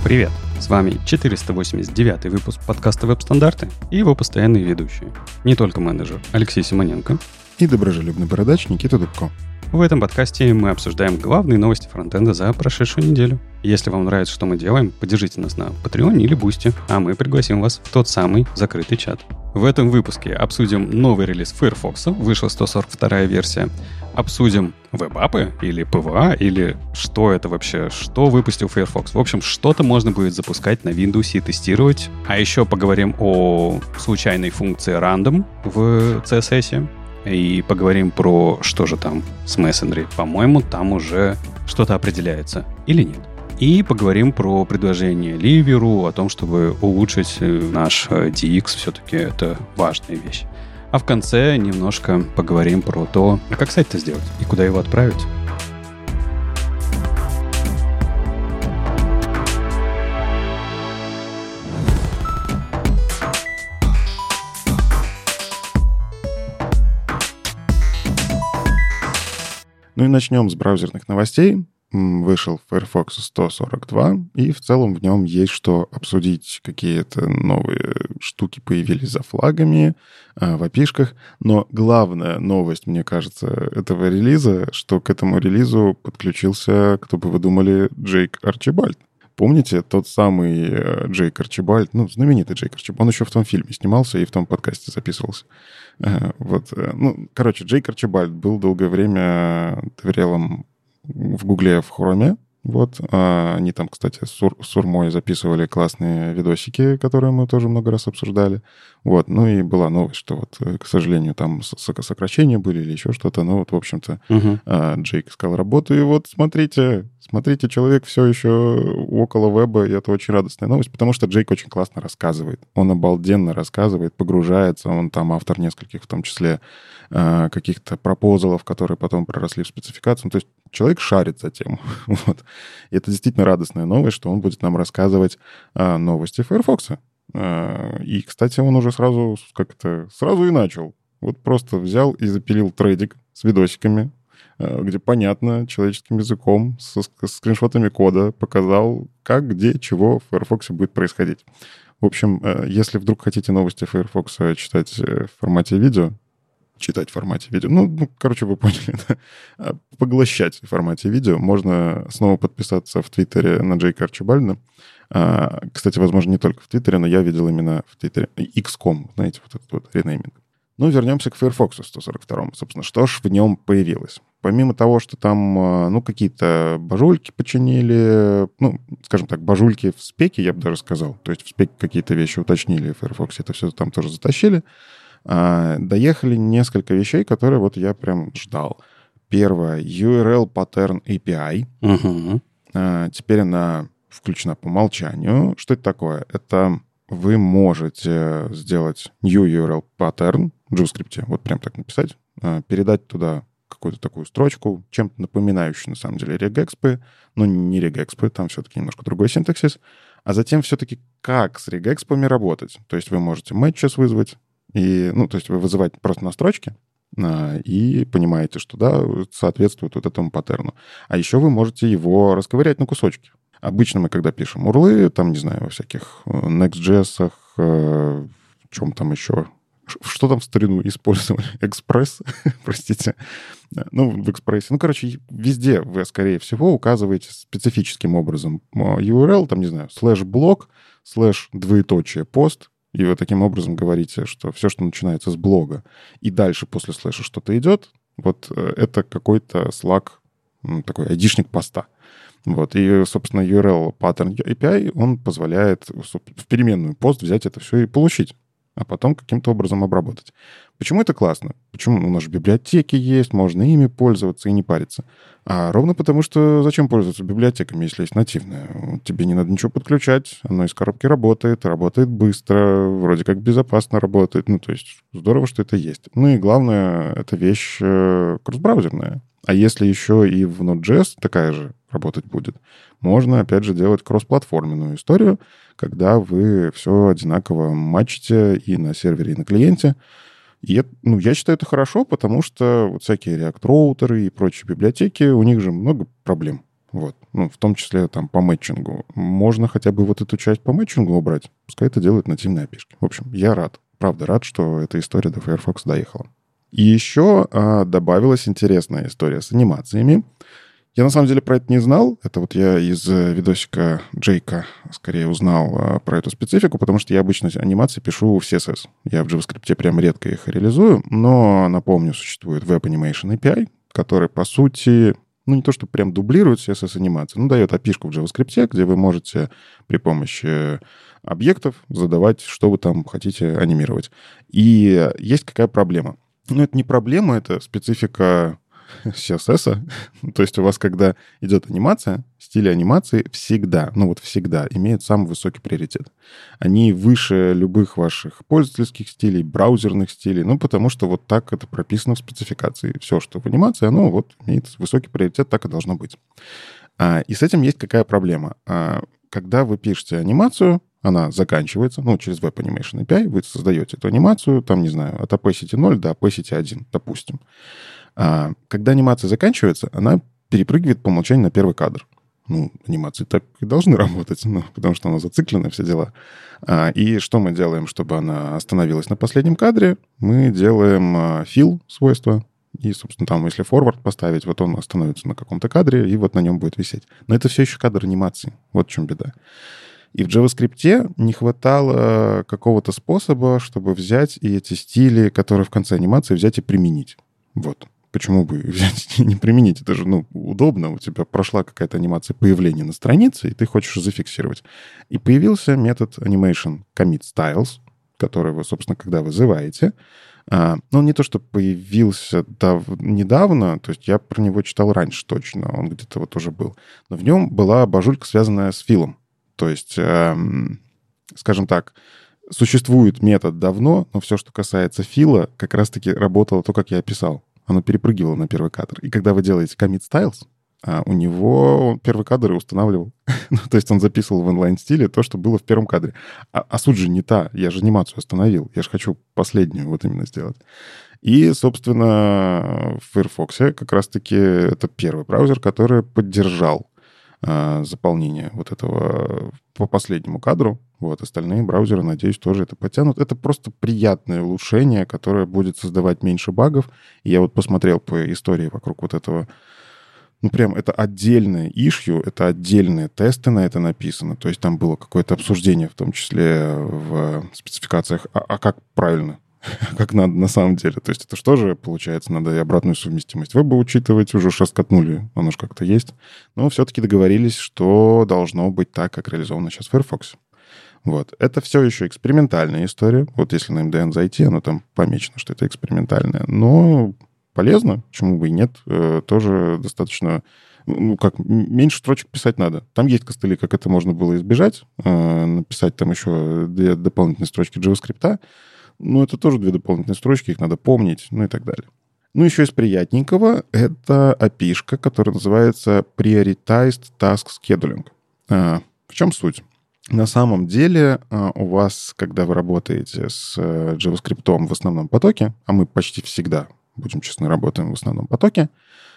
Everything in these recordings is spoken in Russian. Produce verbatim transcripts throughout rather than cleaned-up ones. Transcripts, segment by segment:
Привет! С вами четыреста восемьдесят девятый выпуск подкаста «Веб-стандарты» и его постоянные ведущие. Не только менеджер Алексей Симоненко и доброжелюбный бородач Никита Дубко. В этом подкасте мы обсуждаем главные новости фронтенда за прошедшую неделю. Если вам нравится, что мы делаем, поддержите нас на Patreon или Boosty, а мы пригласим вас в тот самый закрытый чат. В этом выпуске обсудим новый релиз Firefox, вышла сто сорок вторая версия. Обсудим веб-апы или пи ви эй, или что это вообще, что выпустил Firefox. В общем, что-то можно будет запускать на Windows и тестировать. А еще поговорим о случайной функции random в си эс эс. И поговорим про что же там с Messenger. По-моему, там уже что-то определяется или нет. И поговорим про предложение Ливеру, о том, чтобы улучшить наш ди экс. Все-таки это важная вещь. А в конце немножко поговорим про то, а как сайт-то сделать и куда его отправить. Ну и начнем с браузерных новостей. Вышел Firefox сто сорок два, и в целом в нем есть что обсудить. Какие-то новые штуки появились за флагами, в эй пи ай-шках. Но главная новость, мне кажется, этого релиза, что к этому релизу подключился, кто бы вы думали, Джейк Арчибальд. Помните тот самый Джейк Арчибальд, ну, знаменитый Джейк Арчибальд, он еще в том фильме снимался и в том подкасте записывался. Вот, ну, короче, Джейк Арчибальд был долгое время доверялом в Гугле, в Хроме. Вот. Они там, кстати, с Сурмой записывали классные видосики, которые мы тоже много раз обсуждали. Вот. Ну и была новость, что вот, к сожалению, там сокращения были или еще что-то. Ну вот, в общем-то, угу. Джейк искал работу. И вот смотрите, смотрите, человек все еще около веба, и это очень радостная новость, потому что Джейк очень классно рассказывает. Он обалденно рассказывает, погружается. Он там автор нескольких, в том числе, каких-то пропозалов, которые потом проросли в спецификацию. То есть человек шарит за тему. Вот. И это действительно радостная новость, что он будет нам рассказывать а, новости Firefox. А, и, кстати, он уже сразу как-то сразу и начал. Вот просто взял и запилил трейдик с видосиками, а, где понятно, человеческим языком, со, с скриншотами кода показал, как, где, чего в Firefox будет происходить. В общем, а, если вдруг хотите новости Firefox читать в формате видео, читать в формате видео. Ну, ну короче, вы поняли. Да? Поглощать в формате видео. Можно снова подписаться в Твиттере на Джейка Арчибальда. А, кстати, возможно, не только в Твиттере, но я видел именно в Твиттере икс точка ком, знаете, вот этот вот ренейминг. Ну, вернемся к Firefox сто сорок два. Собственно, что ж в нем появилось? Помимо того, что там, ну, какие-то бажульки починили, ну, скажем так, бажульки в спеке, я бы даже сказал. То есть в спеке какие-то вещи уточнили, в Firefox это все там тоже затащили. А, доехали несколько вещей, которые вот я прям ждал. Первое — ю ар эл Pattern эй пи ай. Угу. А, теперь она включена по умолчанию. Что это такое? Это вы можете сделать new ю ар эл Pattern в JavaScript, вот прям так написать, а, передать туда какую-то такую строчку, чем-то напоминающую, на самом деле, regexp, но не regexp, там все-таки немножко другой синтаксис. А затем все-таки как с regexp'ами работать? То есть вы можете matches вызвать, и, ну, то есть вы вызываете просто на строчке а, и понимаете, что, да, соответствует вот этому паттерну. А еще вы можете его расковырять на кусочки. Обычно мы, когда пишем урлы, там, не знаю, во всяких Next.js, э, чем там еще, что там в старину использовали? Экспресс, простите. Ну, в экспрессе. Ну, короче, везде вы, скорее всего, указываете специфическим образом ю ар эл, там, не знаю, слэш-блог, слэш двоеточие пост, и вы таким образом говорите, что все, что начинается с блога, и дальше после слэша что-то идет, вот это какой-то слаг, такой айдишник поста. Вот. И, собственно, ю ар эл Pattern эй пи ай, он позволяет в переменную пост взять это все и получить, а потом каким-то образом обработать. Почему это классно? Почему? У нас же библиотеки есть, можно ими пользоваться и не париться. А ровно потому, что зачем пользоваться библиотеками, если есть нативная? Тебе не надо ничего подключать, оно из коробки работает, работает быстро, вроде как безопасно работает. Ну, то есть здорово, что это есть. Ну и главное, эта вещь кросс-браузерная. А если еще и в Node.js такая же работать будет, можно, опять же, делать кроссплатформенную историю, когда вы все одинаково матчите и на сервере, и на клиенте. И ну, я считаю, это хорошо, потому что вот всякие React-роутеры и прочие библиотеки, у них же много проблем. Вот. Ну, в том числе там по мэтчингу. Можно хотя бы вот эту часть по мэтчингу убрать. Пускай это делают нативные эй пи ай-шки. В общем, я рад. Правда, рад, что эта история до Firefox доехала. И еще а, добавилась интересная история с анимациями. Я на самом деле про это не знал. Это вот я из видосика Джейка скорее узнал а, про эту специфику, потому что я обычно анимации пишу в си эс эс. Я в JavaScript прям редко их реализую, но, напомню, существует Web Animation эй пи ай, который, по сути, ну, не то, что прям дублирует си эс эс-анимацию, но дает эй пи ай-шку в JavaScript, где вы можете при помощи объектов задавать, что вы там хотите анимировать. И есть какая проблема? Ну, это не проблема, это специфика си эс эс. То есть у вас, когда идет анимация, стили анимации всегда, ну вот всегда имеют самый высокий приоритет. Они выше любых ваших пользовательских стилей, браузерных стилей, ну потому что вот так это прописано в спецификации. Все, что в анимации, оно вот имеет высокий приоритет, так и должно быть. А, и с этим есть какая проблема? А, когда вы пишете анимацию, она заканчивается, ну, через Web Animation эй пи ай вы создаете эту анимацию, там, не знаю, от opacity ноль до opacity один, допустим. А, когда анимация заканчивается, она перепрыгивает по умолчанию на первый кадр. Ну, анимации так и должны работать, ну, потому что она зациклена, все дела. А, и что мы делаем, чтобы она остановилась на последнем кадре? Мы делаем а, fill свойства, и, собственно, там, если forward поставить, вот он остановится на каком-то кадре, и вот на нем будет висеть. Но это все еще кадр анимации. Вот в чем беда. И в JavaScript не хватало какого-то способа, чтобы взять и эти стили, которые в конце анимации, взять и применить. Вот. Почему бы взять и не применить? Это же, ну, удобно. У тебя прошла какая-то анимация появления на странице, и ты хочешь зафиксировать. И появился метод animation commit styles, который вы, собственно, когда вызываете. А, ну, он не то, что появился дав- недавно, то есть я про него читал раньше точно, он где-то вот уже был. Но в нем была бажулька, связанная с филом. То есть, эм, скажем так, существует метод давно, но все, что касается фила, как раз-таки работало то, как я описал. Оно перепрыгивало на первый кадр. И когда вы делаете commit styles, а у него он первый кадр и устанавливал. Ну, то есть он записывал в инлайн-стиле то, что было в первом кадре. А, а суть же не та. Я же анимацию остановил. Я же хочу последнюю вот именно сделать. И, собственно, в Firefox как раз-таки это первый браузер, который поддержал а, заполнение вот этого по последнему кадру. Вот, остальные браузеры, надеюсь, тоже это потянут. Это просто приятное улучшение, которое будет создавать меньше багов. И я вот посмотрел по истории вокруг вот этого. Ну, прям это отдельное issue, это отдельные тесты на это написано. То есть там было какое-то обсуждение, в том числе в спецификациях, а, а как правильно, как надо на самом деле. То есть это что же, получается, надо и обратную совместимость веба учитывать, уже уж раскатнули, оно же как-то есть. Но все-таки договорились, что должно быть так, как реализовано сейчас в Firefox. Вот. Это все еще экспериментальная история. Вот если на эм дэ эн зайти, оно там помечено, что это экспериментальное. Но полезно, почему бы и нет. Э, тоже достаточно... Ну, как, меньше строчек писать надо. Там есть костыли, как это можно было избежать. Э, написать там еще две дополнительные строчки JavaScript. Но это тоже две дополнительные строчки, их надо помнить, ну и так далее. Ну, еще из приятненького это эй пи ай-шка, которая называется Prioritized Task Scheduling. Э, в чем суть? На самом деле у вас, когда вы работаете с JavaScript в основном потоке, а мы почти всегда, будем честны, работаем в основном потоке,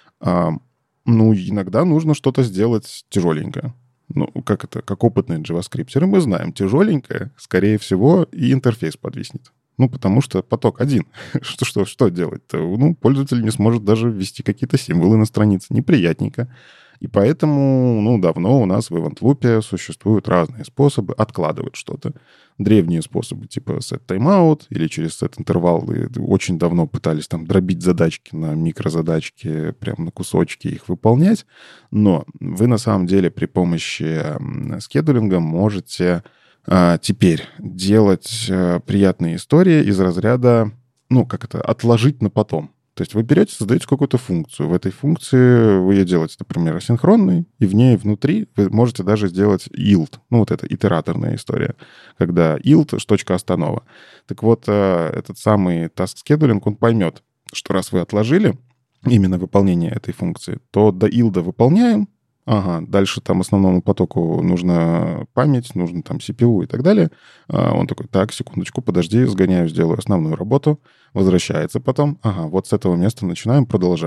ну, иногда нужно что-то сделать тяжеленькое. Ну, как это, как опытные джаваскриптеры, мы знаем, тяжеленькое, скорее всего, и интерфейс подвиснет. Ну, потому что поток один. что, что, что делать-то? Ну, пользователь не сможет даже ввести какие-то символы на странице. Неприятненько. И поэтому, ну, давно у нас в EventLoop существуют разные способы откладывать что-то. Древние способы типа set timeout или через set интервалы очень давно пытались там дробить задачки на микрозадачки, прям на кусочки их выполнять. Но вы на самом деле при помощи скедулинга можете а, теперь делать а, приятные истории из разряда, ну, как это, отложить на потом. То есть вы берете, создаете какую-то функцию. В этой функции вы ее делаете, например, асинхронной, и в ней внутри вы можете даже сделать yield. Ну, вот это итераторная история, когда yield — точка останова. Так вот, этот самый task scheduling, он поймет, что раз вы отложили именно выполнение этой функции, то до yield выполняем, ага, дальше там основному потоку нужна память, нужно там си пи ю и так далее. Он такой, так, секундочку, подожди, сгоняю, сделаю основную работу, возвращается потом, ага, вот с этого места начинаем, продолжаем.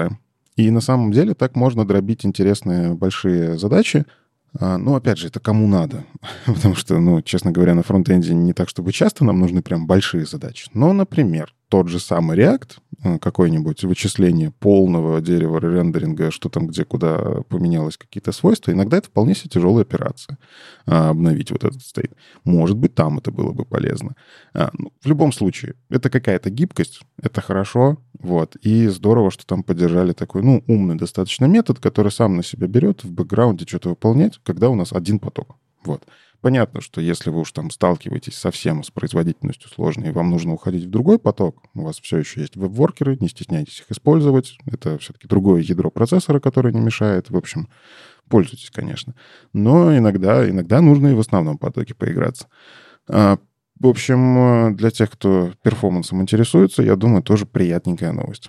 И на самом деле так можно дробить интересные большие задачи. Ну, опять же, это кому надо. Потому что, ну, честно говоря, на фронтенде не так, чтобы часто нам нужны прям большие задачи. Но, например, тот же самый React, какое-нибудь вычисление полного дерева рендеринга, что там где, куда поменялось какие-то свойства, иногда это вполне себе тяжелая операция, обновить вот этот стейт. Может быть, там это было бы полезно. Ну, в любом случае, это какая-то гибкость, это хорошо, вот, и здорово, что там поддержали такой, ну, умный достаточно метод, который сам на себя берет в бэкграунде что-то выполнять, когда у нас один поток. Вот. Понятно, что если вы уж там сталкиваетесь совсем с производительностью сложной, и вам нужно уходить в другой поток, у вас все еще есть веб-воркеры, не стесняйтесь их использовать. Это все-таки другое ядро процессора, которое не мешает. В общем, пользуйтесь, конечно. Но иногда, иногда нужно и в основном потоке поиграться. В общем, для тех, кто перформансом интересуется, я думаю, тоже приятненькая новость.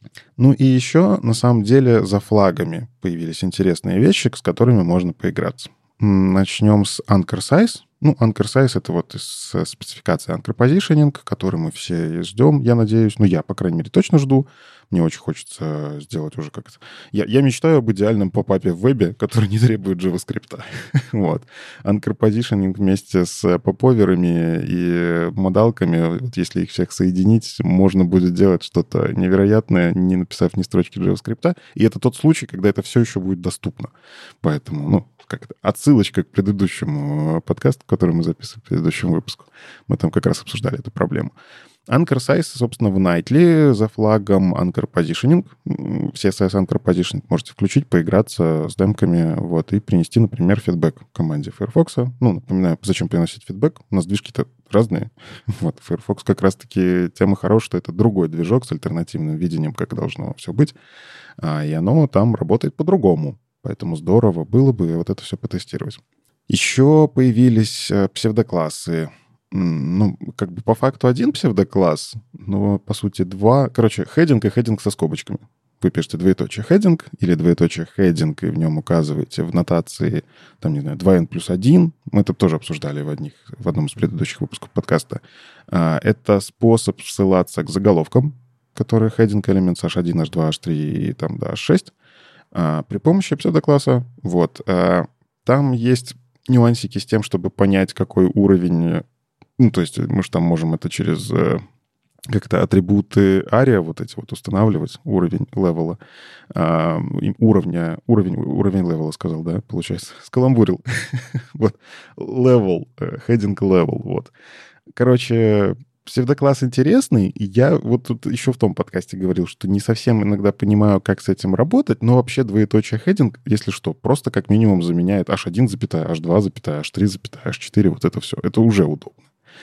Ну и еще, на самом деле, за флагами появились интересные вещи, с которыми можно поиграться. Начнем с Anchor Size. Ну, Anchor Size — это вот из спецификации Anchor Positioning, который мы все ждем, я надеюсь. Ну, я, по крайней мере, точно жду. Мне очень хочется сделать уже как-то... Я, я мечтаю об идеальном попапе в вебе, который не требует JavaScript. Вот. Anchor Positioning вместе с поповерами и модалками, вот если их всех соединить, можно будет делать что-то невероятное, не написав ни строчки JavaScript. И это тот случай, когда это все еще будет доступно. Поэтому, ну, как-то отсылочка к предыдущему подкасту, который мы записывали, к предыдущему выпуску. Мы там как раз обсуждали эту проблему. Anchor Size, собственно, в Nightly за флагом Anchor Positioning. В си эс эс Anchor Positioning можете включить, поиграться с демками, вот, и принести, например, фидбэк команде Firefox. Ну, напоминаю, зачем приносить фидбэк? У нас движки-то разные. Вот, Firefox как раз-таки тема хорошая, что это другой движок с альтернативным видением, как должно все быть. И оно там работает по-другому. Поэтому здорово было бы вот это все потестировать. Еще появились псевдоклассы. Ну, как бы по факту один псевдокласс, но по сути два. Короче, хеддинг и хеддинг со скобочками. Вы пишете двоеточие хеддинг или двоеточие хеддинг, и в нем указываете в нотации, там, не знаю, два эн плюс один. Мы это тоже обсуждали в, одних, в одном из предыдущих выпусков подкаста. Это способ ссылаться к заголовкам, которые хеддинг элемент эйч один, эйч два, эйч три и там до эйч шесть. А, при помощи псевдокласса. Вот. А, там есть нюансики с тем, чтобы понять, какой уровень... Ну, то есть мы же там можем это через как-то атрибуты ария вот эти вот устанавливать, уровень левела, а, уровня, уровень, уровень левела, сказал, да, получается, скаламбурил. Вот. Level, heading level, вот. Короче... Псевдокласс интересный, и я вот тут еще в том подкасте говорил, что не совсем иногда понимаю, как с этим работать, но вообще двоеточие хеддинг, если что, просто как минимум заменяет эйч один, эйч два, эйч три, эйч четыре, вот это все. Это уже удобно.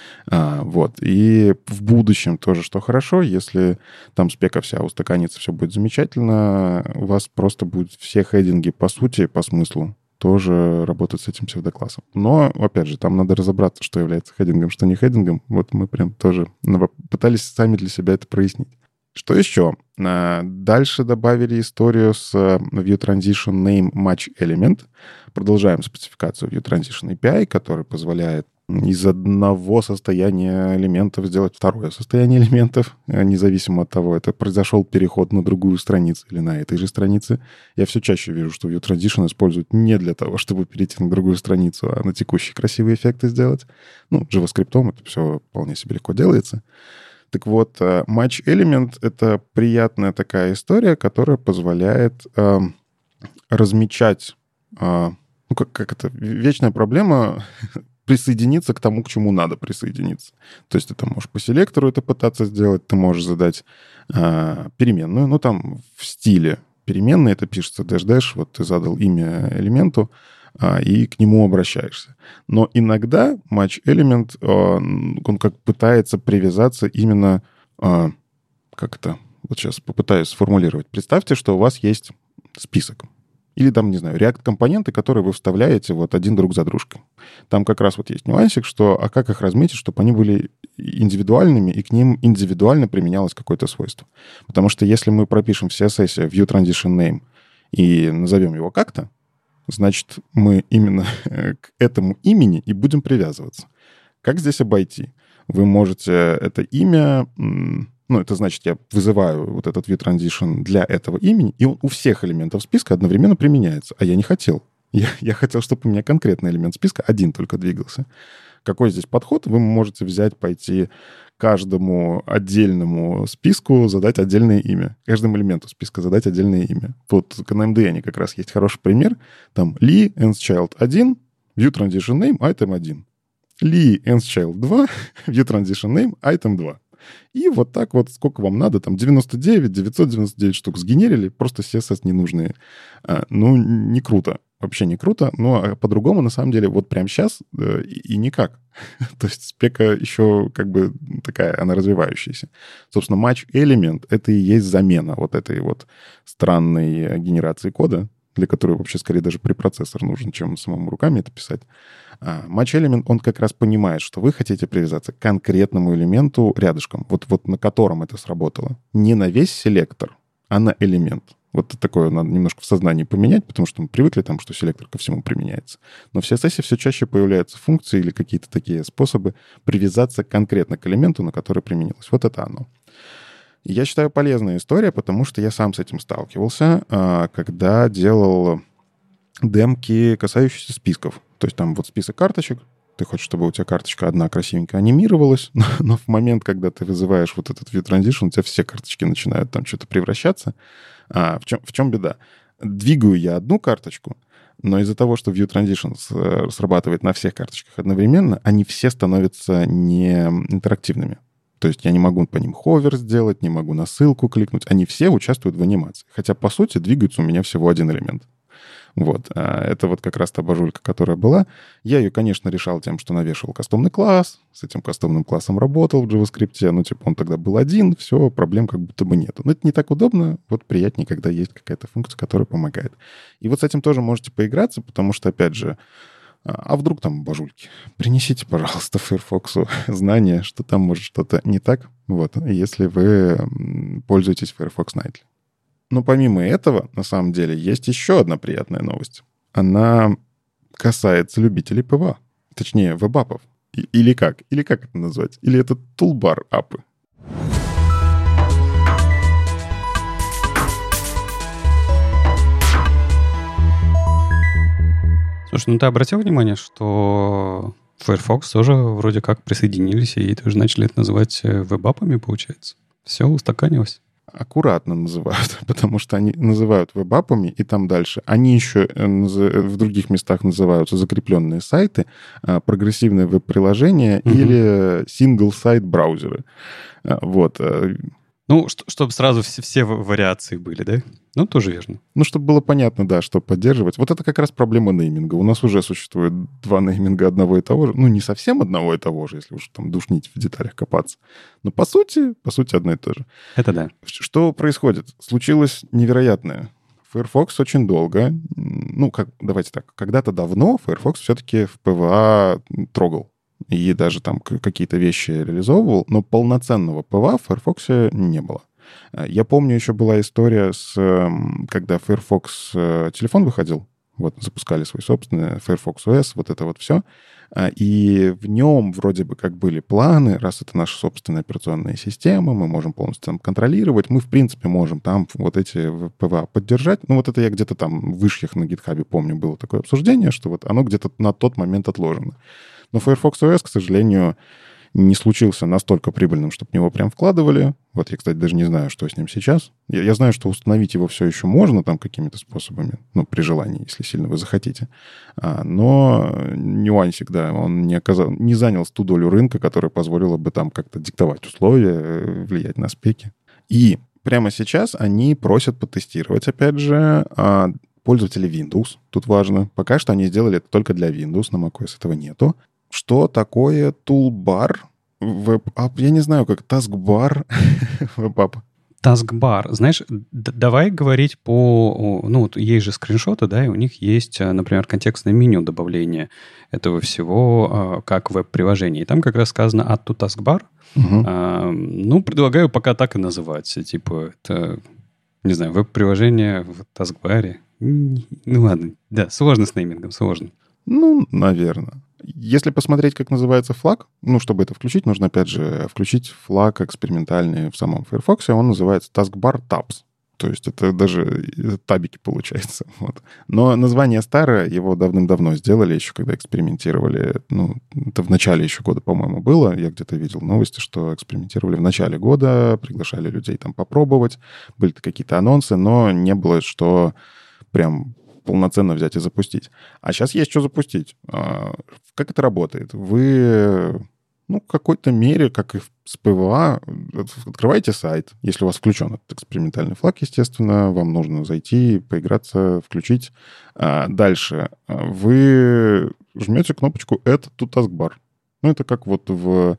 А, вот. И в будущем тоже, что хорошо, если там спека вся устаканится, все будет замечательно, у вас просто будут все хеддинги по сути, по смыслу, тоже работать с этим псевдоклассом. Но, опять же, там надо разобраться, что является хеддингом, что не хеддингом. Вот мы прям тоже пытались сами для себя это прояснить. Что еще? Дальше добавили историю с View Transition Name Match Element. Продолжаем спецификацию View Transition эй пи ай, который позволяет из одного состояния элементов сделать второе состояние элементов, независимо от того, это произошел переход на другую страницу или на этой же странице. Я все чаще вижу, что View Transition используют не для того, чтобы перейти на другую страницу, а на текущие красивые эффекты сделать. Ну, JavaScript это все вполне себе легко делается. Так вот, Match Element — это приятная такая история, которая позволяет э, размечать... Э, ну, как, как это? Вечная проблема... присоединиться к тому, к чему надо присоединиться. То есть ты можешь по селектору это пытаться сделать, ты можешь задать э, переменную, ну, там в стиле переменной это пишется dash-dash, вот ты задал имя элементу, э, и к нему обращаешься. Но иногда match element, э, он как пытается привязаться именно, э, как это, вот сейчас попытаюсь сформулировать. Представьте, что у вас есть список. Или там, не знаю, React-компоненты, которые вы вставляете вот один друг за дружкой. Там как раз вот есть нюансик, что, а как их разметить, чтобы они были индивидуальными, и к ним индивидуально применялось какое-то свойство. Потому что если мы пропишем в си эс эс View Transition Name и назовем его как-то, значит, мы именно к этому имени и будем привязываться. Как здесь обойти? Вы можете это имя Ну, это значит, я вызываю вот этот view transition для этого имени, и он у всех элементов списка одновременно применяется. А я не хотел. Я, я хотел, чтобы у меня конкретный элемент списка один только двигался. Какой здесь подход? Вы можете взять, пойти каждому отдельному списку задать отдельное имя. Каждому элементу списка задать отдельное имя. Вот на эм ди эн как раз есть хороший пример. Там Lee, nstchild один, view transition name, item один. Lee, nstchild два, view transition name, item два. И вот так вот, сколько вам надо, там девяносто девять, девятьсот девяносто девять штук сгенерили, просто си эс эс ненужные. А, ну, не круто. Вообще не круто, но по-другому, на самом деле, вот прямо сейчас э, и, и никак. То есть спека еще как бы такая, она развивающаяся. Собственно, match element — это и есть замена вот этой вот странной генерации кода, для которой вообще скорее даже препроцессор нужен, чем самому руками это писать. А match element, он как раз понимает, что вы хотите привязаться к конкретному элементу рядышком, вот, вот на котором это сработало. Не на весь селектор, а на элемент. Вот такое надо немножко в сознании поменять, потому что мы привыкли там, что селектор ко всему применяется. Но в си эс эс все чаще появляются функции или какие-то такие способы привязаться конкретно к элементу, на который применилось. Вот это оно. И я считаю, полезная история, потому что я сам с этим сталкивался, когда делал демки, касающиеся списков. То есть там вот список карточек, ты хочешь, чтобы у тебя карточка одна красивенько анимировалась, но, но в момент, когда ты вызываешь вот этот view transition, у тебя все карточки начинают там что-то превращаться. А в чем, в чем беда? Двигаю я одну карточку, но из-за того, что view transition срабатывает на всех карточках одновременно, они все становятся не интерактивными. То есть я не могу по ним ховер сделать, не могу на ссылку кликнуть. Они все участвуют в анимации. Хотя, по сути, двигается у меня всего один элемент. Вот. Это вот как раз та божулька, которая была. Я ее, конечно, решал тем, что навешивал кастомный класс, с этим кастомным классом работал в JavaScript, ну, типа, он тогда был один, все, проблем как будто бы нету. Но это не так удобно, вот приятнее, когда есть какая-то функция, которая помогает. И вот с этим тоже можете поиграться, потому что, опять же, а вдруг там божульки? Принесите, пожалуйста, Firefox знание, что там может что-то не так, вот, если вы пользуетесь Firefox Nightly. Но помимо этого, на самом деле, есть еще одна приятная новость. Она касается любителей пи ви эй, точнее, веб-апов. Или как? Или как это назвать? Или это тулбар-апы? Слушай, ну ты обратил внимание, что Firefox тоже вроде как присоединились и тоже начали это называть веб-апами, получается? Все устаканилось. Аккуратно называют, потому что они называют веб-апами, и там дальше. Они еще в других местах называются закрепленные сайты, прогрессивные веб-приложения угу. или сингл-сайт браузеры. Вот. Ну, чтобы сразу все, все вариации были, да? Ну, тоже верно. Ну, чтобы было понятно, да, что поддерживать. Вот это как раз проблема нейминга. У нас уже существует два нейминга одного и того же. Ну, не совсем одного и того же, если уж там душнить в деталях копаться. Но по сути, по сути, одно и то же. Это да. Что происходит? Случилось невероятное. Firefox очень долго, ну, как, давайте так, когда-то давно Firefox все-таки в пи ви эй трогал. И даже там какие-то вещи реализовывал, но полноценного пи ви эй в Firefox не было. Я помню, еще была история, с, когда Firefox телефон выходил, вот запускали свой собственный Firefox о эс, вот это вот все, и в нем вроде бы как были планы, раз это наша собственная операционная система, мы можем полностью там контролировать, мы, в принципе, можем там вот эти пи ви эй поддержать. Ну, вот это я где-то там в вышках на GitHub помню, было такое обсуждение, что вот оно где-то на тот момент отложено. Но Firefox о эс, к сожалению, не случился настолько прибыльным, чтобы в него прям вкладывали. Вот я, кстати, даже не знаю, что с ним сейчас. Я, я знаю, что установить его все еще можно там какими-то способами, ну, при желании, если сильно вы захотите. А, но нюансик, да, он не, оказал, не занял ту долю рынка, которая позволила бы там как-то диктовать условия, влиять на спеки. И прямо сейчас они просят потестировать, опять же, пользователей Windows. Тут важно. Пока что они сделали это только для Windows, на macOS этого нету. Что такое toolbar? Веб-ап? Я не знаю, как taskbar веб-ап. Taskbar. Знаешь, д- давай говорить по... Ну, вот есть же скриншоты, да, и у них есть, например, контекстное меню добавления этого всего как веб-приложение. И там как раз сказано add to taskbar. Угу. А, ну, предлагаю пока так и называть. Типа, это, не знаю, веб-приложение в taskbar. Ну, ладно. Да, сложно с неймингом, сложно. Ну, наверное. Если посмотреть, как называется флаг, ну, чтобы это включить, нужно, опять же, включить флаг экспериментальный в самом Firefox. Он называется Taskbar Tabs. То есть это даже табики получается. Вот. Но название старое, его давным-давно сделали, еще когда экспериментировали. Ну, это в начале еще года, по-моему, было. Я где-то видел новости, что экспериментировали в начале года, приглашали людей там попробовать. Были какие-то анонсы, но не было, что прям полноценно взять и запустить. А сейчас есть что запустить. Как это работает? Вы... Ну, в какой-то мере, как и с ПВА, открываете сайт. Если у вас включен этот экспериментальный флаг, естественно, вам нужно зайти, поиграться, включить. А дальше вы жмете кнопочку Add to Taskbar. Ну, это как вот в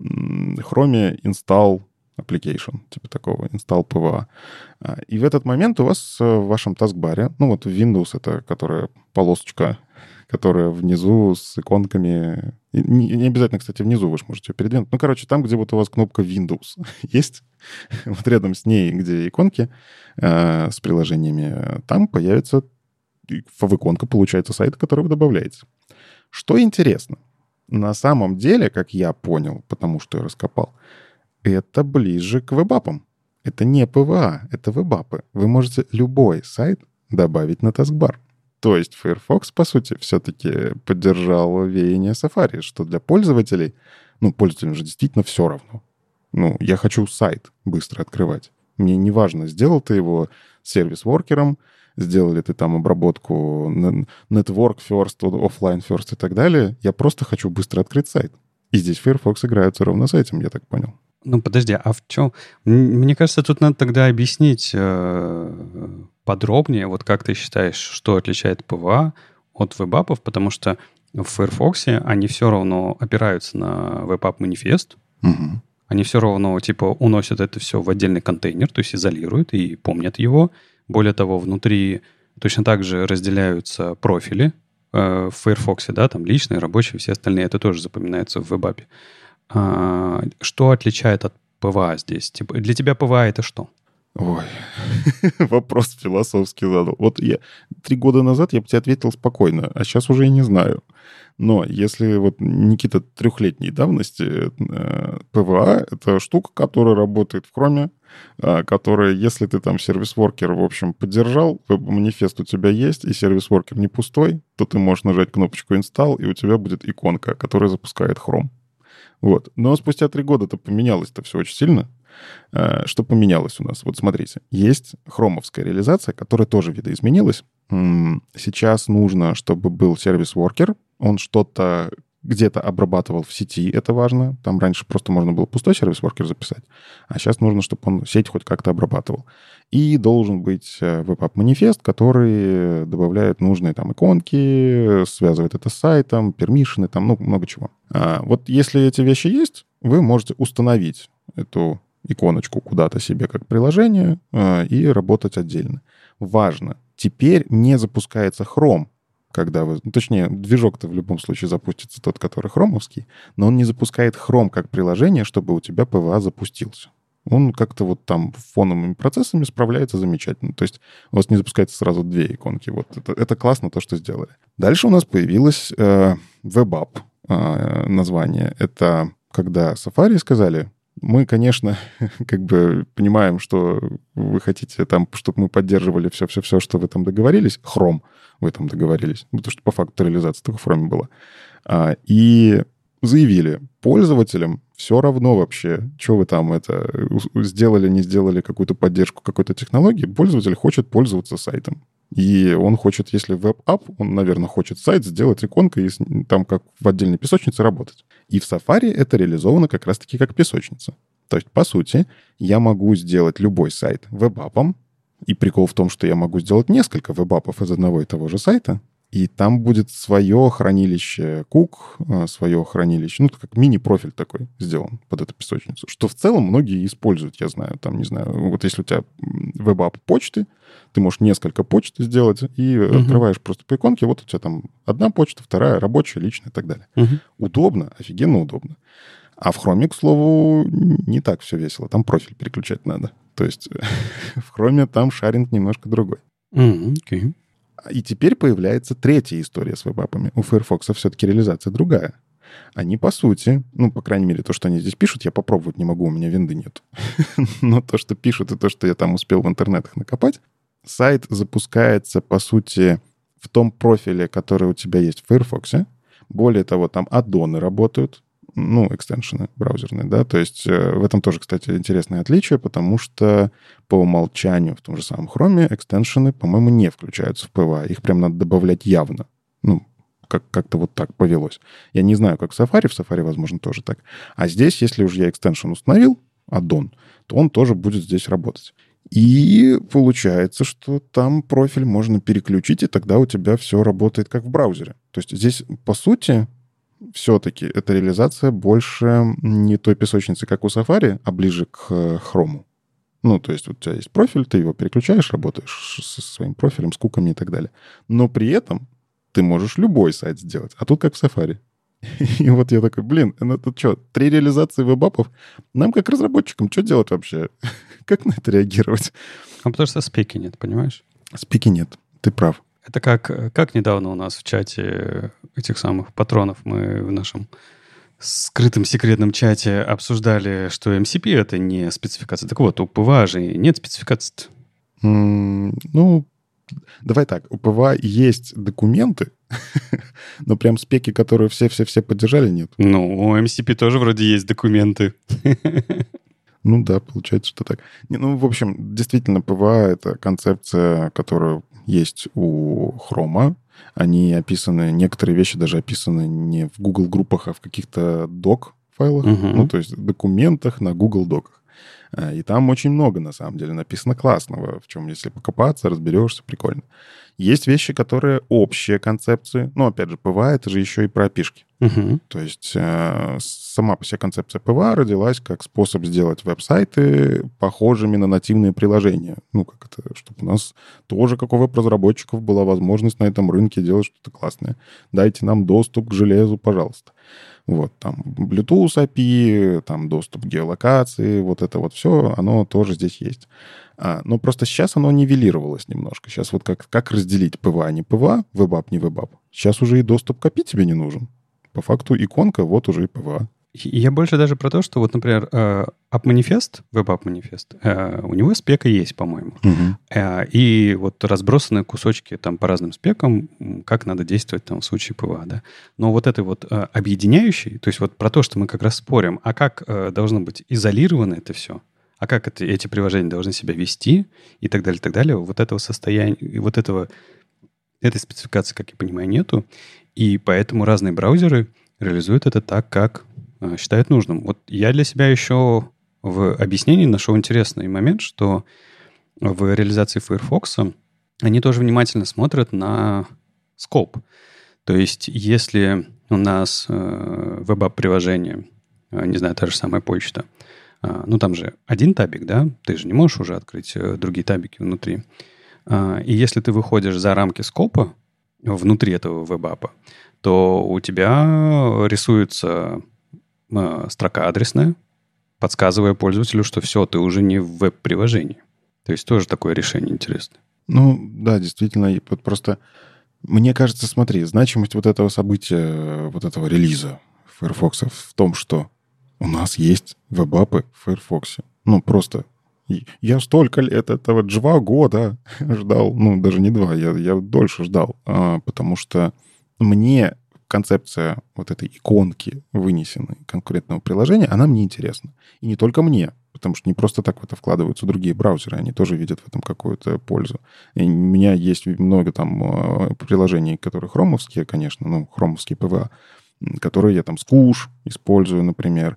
Chrome Install Application, типа такого, Install ПВА. И в этот момент у вас в вашем таскбаре, ну, вот Windows, это которая полосочка, которая внизу с иконками. Не, не обязательно, кстати, внизу вы же можете ее передвинуть. Ну, короче, там, где вот у вас кнопка Windows есть, вот рядом с ней, где иконки э, с приложениями, там появится фав-иконка, получается, сайт, который вы добавляете. Что интересно, на самом деле, как я понял, потому что я раскопал, это ближе к вебапам. Это не ПВА, это вебапы. Вы можете любой сайт добавить на таскбар. То есть Firefox, по сути, все-таки поддержал веяние Safari, что для пользователей, ну, пользователям же действительно все равно. Ну, я хочу сайт быстро открывать. Мне не важно, сделал ты его сервис-воркером, сделали ты там обработку network first, offline first и так далее. Я просто хочу быстро открыть сайт. И здесь Firefox играет ровно с этим, я так понял. Ну, подожди, а в чем? Мне кажется, тут надо тогда объяснить э, подробнее, вот как ты считаешь, что отличает ПВА от вебапов, потому что в Firefox они все равно опираются на вебап-манифест, угу. Они все равно, типа, уносят это все в отдельный контейнер, то есть изолируют и помнят его. Более того, внутри точно так же разделяются профили э, в Firefox, да, там личные, рабочие, все остальные, это тоже запоминается в вебапе. А, что отличает от ПВА здесь? Типа, для тебя ПВА это что? Ой, вопрос философский задал. Вот я три года назад я бы тебе ответил спокойно, а сейчас уже и не знаю. Но если вот Никита трехлетней давности, ПВА — это штука, которая работает в Chrome, которая, если ты там сервис-воркер, в общем, поддержал, манифест у тебя есть, и сервис-воркер не пустой, то ты можешь нажать кнопочку Install, и у тебя будет иконка, которая запускает Chrome. Вот. Но спустя три года-то поменялось-то все очень сильно. Что поменялось у нас? Вот смотрите, есть хромовская реализация, которая тоже видоизменилась. Сейчас нужно, чтобы был сервис-воркер, он что-то где-то обрабатывал в сети, это важно. Там раньше просто можно было пустой сервис-воркер записать, а сейчас нужно, чтобы он сеть хоть как-то обрабатывал. И должен быть веб-ап-манифест, который добавляет нужные там иконки, связывает это с сайтом, пермишины, там, ну, много чего. А вот если эти вещи есть, вы можете установить эту иконочку куда-то себе как приложение а, и работать отдельно. Важно, теперь не запускается Chrome, когда вы... Ну, точнее, движок-то в любом случае запустится тот, который хромовский, но он не запускает Chrome как приложение, чтобы у тебя ПВА запустился. Он как-то вот там фоновыми процессами справляется замечательно. То есть у вас не запускается сразу две иконки. Вот это, это классно, то, что сделали. Дальше у нас появилось э, WebApp э, название. Это когда Safari сказали... Мы, конечно, как бы понимаем, что вы хотите там, чтобы мы поддерживали все-все-все, что вы там договорились. Chrome вы там договорились. Потому что по факту реализация только в Chrome была. А, и заявили пользователям все равно вообще, что вы там это сделали, не сделали какую-то поддержку какой-то технологии. Пользователь хочет пользоваться сайтом. И он хочет, если веб-ап, он, наверное, хочет сайт сделать иконкой и там как в отдельной песочнице работать. И в Safari это реализовано как раз-таки как песочница. То есть, по сути, я могу сделать любой сайт веб-апом, и прикол в том, что я могу сделать несколько веб-апов из одного и того же сайта, и там будет свое хранилище кук, свое хранилище, ну, как мини-профиль такой сделан под эту песочницу, что в целом многие используют, я знаю, там, не знаю, вот если у тебя веб-ап почты, ты можешь несколько почт сделать и uh-huh. открываешь просто по иконке, вот у тебя там одна почта, вторая рабочая, личная и так далее. Uh-huh. Удобно, офигенно удобно. А в Chrome, к слову, не так все весело, там профиль переключать надо. То есть в Chrome там шаринг немножко другой. Uh-huh. Okay. И теперь появляется третья история с веб-апами. У Firefox все-таки реализация другая. Они, по сути, ну, по крайней мере, то, что они здесь пишут, я попробовать не могу, у меня винды нет. Но то, что пишут, и то, что я там успел в интернетах накопать, сайт запускается, по сути, в том профиле, который у тебя есть в Firefox. Более того, там аддоны работают, ну, экстеншены браузерные, да, то есть э, в этом тоже, кстати, интересное отличие, потому что по умолчанию в том же самом Chrome экстеншены, по-моему, не включаются в пи ви эй, их прям надо добавлять явно, ну, как- как-то вот так повелось. Я не знаю, как в Safari, в Safari, возможно, тоже так. А здесь, если уже я экстеншн установил, аддон, то он тоже будет здесь работать. И получается, что там профиль можно переключить, и тогда у тебя все работает как в браузере. То есть здесь, по сути, все-таки эта реализация больше не той песочницы, как у Safari, а ближе к Chrome. Ну, то есть вот у тебя есть профиль, ты его переключаешь, работаешь со своим профилем, с куками и так далее. Но при этом ты можешь любой сайт сделать. А тут как в Safari. И вот я такой, блин, ну тут что, три реализации веб-апов? Нам, как разработчикам, что делать вообще? Как на это реагировать? А потому что спеки нет, понимаешь? Спеки нет, ты прав. Это как, как недавно у нас в чате этих самых патронов мы в нашем скрытом секретном чате обсуждали, что эм си пи — это не спецификация. Так вот, у пи ви эй же нет спецификации. М, Ну, давай так, у пи ви эй есть документы, но прям спеки, которые все-все-все поддержали, нет. Ну, у эм си пи тоже вроде есть документы. Ну да, получается, что так. Не, ну, в общем, действительно, пи ви эй — это концепция, которая есть у Chrome. Они описаны, некоторые вещи даже описаны не в Google группах, а в каких-то док-файлах, Мгм. ну, то есть документах на Google доках. А, И там очень много, на самом деле, написано классного, в чем, если покопаться, разберешься, прикольно. Есть вещи, которые общие концепции. Ну, опять же, пи ви эй — это же еще и про опишки. Мгм. То есть э, сама по себе концепция пи ви эй родилась как способ сделать веб-сайты похожими на нативные приложения. Ну, как это, чтобы у нас тоже, как у веб-разработчиков, была возможность на этом рынке делать что-то классное. Дайте нам доступ к железу, пожалуйста. Вот, там Bluetooth эй пи ай, там доступ к геолокации, вот это вот все, оно тоже здесь есть. А, но просто сейчас оно нивелировалось немножко. Сейчас вот как, как разделить пи ви эй, не пи ви эй, веб-ап, не веб-ап. Сейчас уже и доступ к эй пи ай тебе не нужен. По факту иконка, вот уже и пи ви эй. И Я больше даже про то, что вот, например, э, App-манифест, веб-ап-манифест, э, у него спека есть, по-моему. Э, И вот разбросаны кусочки там по разным спекам, м, как надо действовать там в случае пи ви эй, да. Но вот этой вот э, объединяющей, то есть вот про то, что мы как раз спорим, а как э, должно быть изолировано это все, а как это, эти приложения должны себя вести и так далее, так далее, вот этого состояния, и вот этого, этой спецификации, как я понимаю, нету. И поэтому разные браузеры реализуют это так, как э, считают нужным. Вот я для себя еще в объяснении нашел интересный момент, что в реализации Firefox они тоже внимательно смотрят на скоп. То есть, если у нас э, веб-ап-приложение, э, не знаю, та же самая почта, э, ну, там же один табик, да, ты же не можешь уже открыть э, другие табики внутри. Э, и если ты выходишь за рамки скопа внутри этого веб-апа, то у тебя рисуется э, строка адресная, подсказывая пользователю, что все, ты уже не в веб-приложении. То есть тоже такое решение интересное. Ну, да, действительно. и вот Просто мне кажется, смотри, значимость вот этого события, вот этого релиза Firefox в том, что у нас есть веб-апы в Firefox. Ну, просто и я столько лет этого, два года ждал, ну, даже не два, я, я дольше ждал, а, потому что мне концепция вот этой иконки, вынесенной конкурентного приложения, она мне интересна. И не только мне, потому что не просто так в это вкладываются другие браузеры, они тоже видят в этом какую-то пользу. И у меня есть много там э, приложений, которые хромовские, конечно, ну, хромовские пи ви эй, которые я там Squoosh использую, например,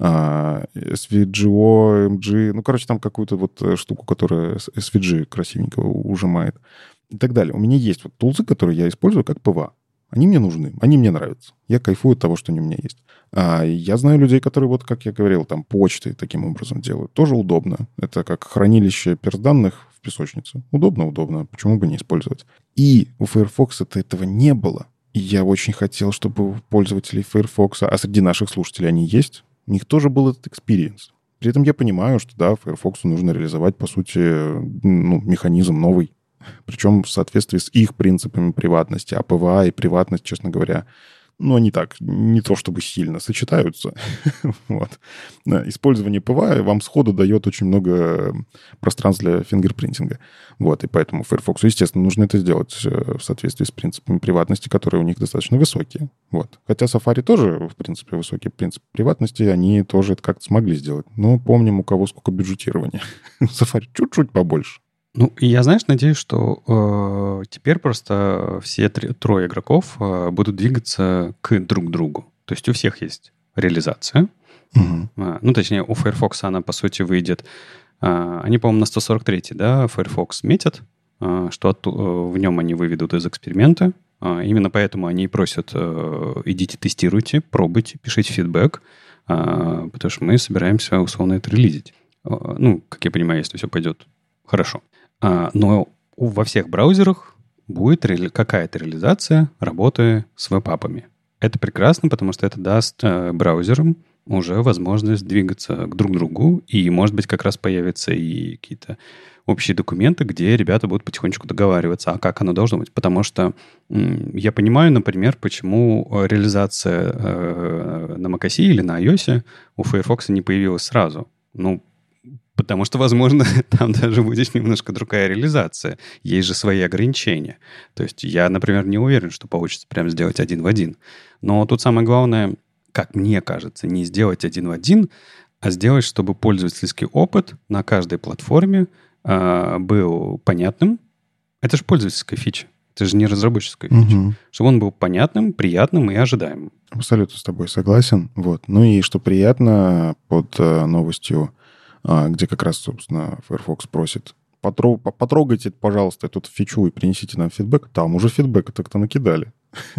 эс ви джи о, эм джи, ну, короче, там какую-то вот штуку, которая эс ви джи красивенько ужимает и так далее. У меня есть вот тулзы, которые я использую как пи ви эй. Они мне нужны, они мне нравятся. Я кайфую от того, что они у меня есть. А я знаю людей, которые, вот как я говорил, там почты таким образом делают. Тоже удобно. Это как хранилище персданных в песочнице. Удобно, удобно. Почему бы не использовать? И у Firefox этого не было. И я очень хотел, чтобы у пользователей Firefox, а среди наших слушателей они есть, у них тоже был этот experience. При этом я понимаю, что да, Firefox нужно реализовать, по сути, ну, механизм новый. причем в соответствии с их принципами приватности. А ПВА и приватность, честно говоря, ну, они так, не то чтобы сильно сочетаются. Вот. Использование ПВА вам сходу дает очень много пространств для фингерпринтинга. Вот. И поэтому Firefox, естественно, нужно это сделать в соответствии с принципами приватности, которые у них достаточно высокие. Вот. Хотя Safari тоже, в принципе, высокие принципы приватности, они тоже это как-то смогли сделать. Но помним, у кого сколько бюджетирования. Safari чуть-чуть побольше. Ну, и я, знаешь, надеюсь, что э, теперь просто все три, трое игроков э, будут двигаться к друг другу. То есть у всех есть реализация. Угу. Э, ну, точнее, у Firefox она, по сути, выйдет... Э, они, по-моему, на сто сорок третий, да, Firefox метят, э, что от, э, в нем они выведут из эксперимента. Э, именно поэтому они и просят, э, идите, тестируйте, пробуйте, пишите фидбэк, э, потому что мы собираемся, условно, это релизить. Э, ну, как я понимаю, если все пойдет хорошо. Но во всех браузерах будет какая-то реализация работы с веб-апами. Это прекрасно, потому что это даст браузерам уже возможность двигаться к друг другу, и, может быть, как раз появятся и какие-то общие документы, где ребята будут потихонечку договариваться, а как оно должно быть. Потому что я понимаю, например, почему реализация на macOS или на iOS у Firefox не появилась сразу. Ну, потому что, возможно, там даже будет немножко другая реализация. Есть же свои ограничения. То есть я, например, не уверен, что получится прям сделать один в один. Но тут самое главное, как мне кажется, не сделать один в один, а сделать, чтобы пользовательский опыт на каждой платформе э, был понятным. Это же пользовательская фича. Это же не разработческая фича. Угу. Чтобы он был понятным, приятным и ожидаемым. Абсолютно с тобой согласен. Вот. Ну и что приятно, под э, новостью, где как раз, собственно, Firefox просит, потрогайте, пожалуйста, эту фичу и принесите нам фидбэк. Там уже фидбэка так-то накидали.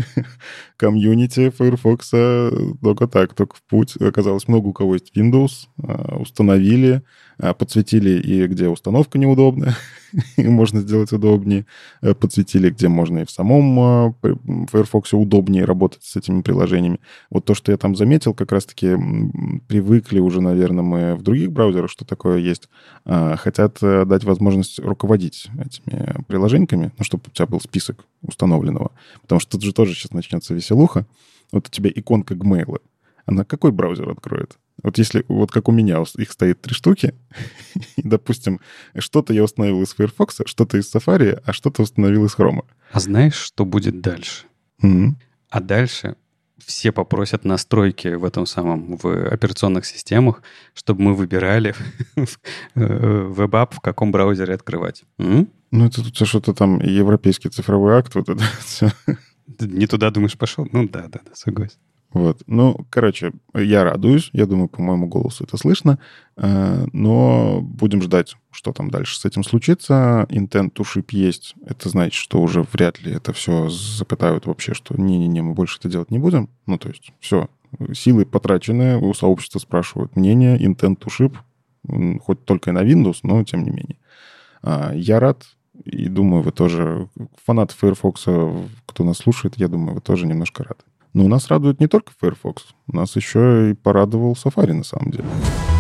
Комьюнити Firefox только так, только в путь. Оказалось, много у кого есть Windows, установили, подсветили и где установка неудобная, и можно сделать удобнее. Подсветили, где можно и в самом Firefox удобнее работать с этими приложениями. Вот то, что я там заметил, как раз-таки привыкли уже, наверное, мы в других браузерах, что такое есть, хотят дать возможность руководить этими приложениями, ну, чтобы у тебя был список установленного. Потому что тут же тоже сейчас начнется веселуха. Вот у тебя иконка Gmail. Она какой браузер откроет? Вот если, вот как у меня, их стоит три штуки, и, допустим, что-то я установил из Firefox, что-то из Safari, а что-то установил из Chrome. А знаешь, что будет дальше? Mm-hmm. А дальше все попросят настройки в этом самом, в операционных системах, чтобы мы выбирали веб-ап, в каком браузере открывать. М? Ну, это тут что-то там, европейский цифровой акт, вот это все. Не туда, думаешь, пошел? Ну да, да, да, согласен. Вот. Ну, короче, я радуюсь. Я думаю, по моему голосу это слышно. Но будем ждать, что там дальше с этим случится. Intent to ship есть. Это значит, что уже вряд ли это все запытают вообще, что не-не-не, мы больше это делать не будем. Ну, то есть все. Силы потрачены. У сообщества спрашивают мнение. Intent to ship. Хоть только и на Windows, но тем не менее. Я рад. И думаю, вы тоже... Фанаты Firefox, кто нас слушает, я думаю, вы тоже немножко рады. Но у нас радует не только Firefox, нас еще и порадовал Safari на самом деле.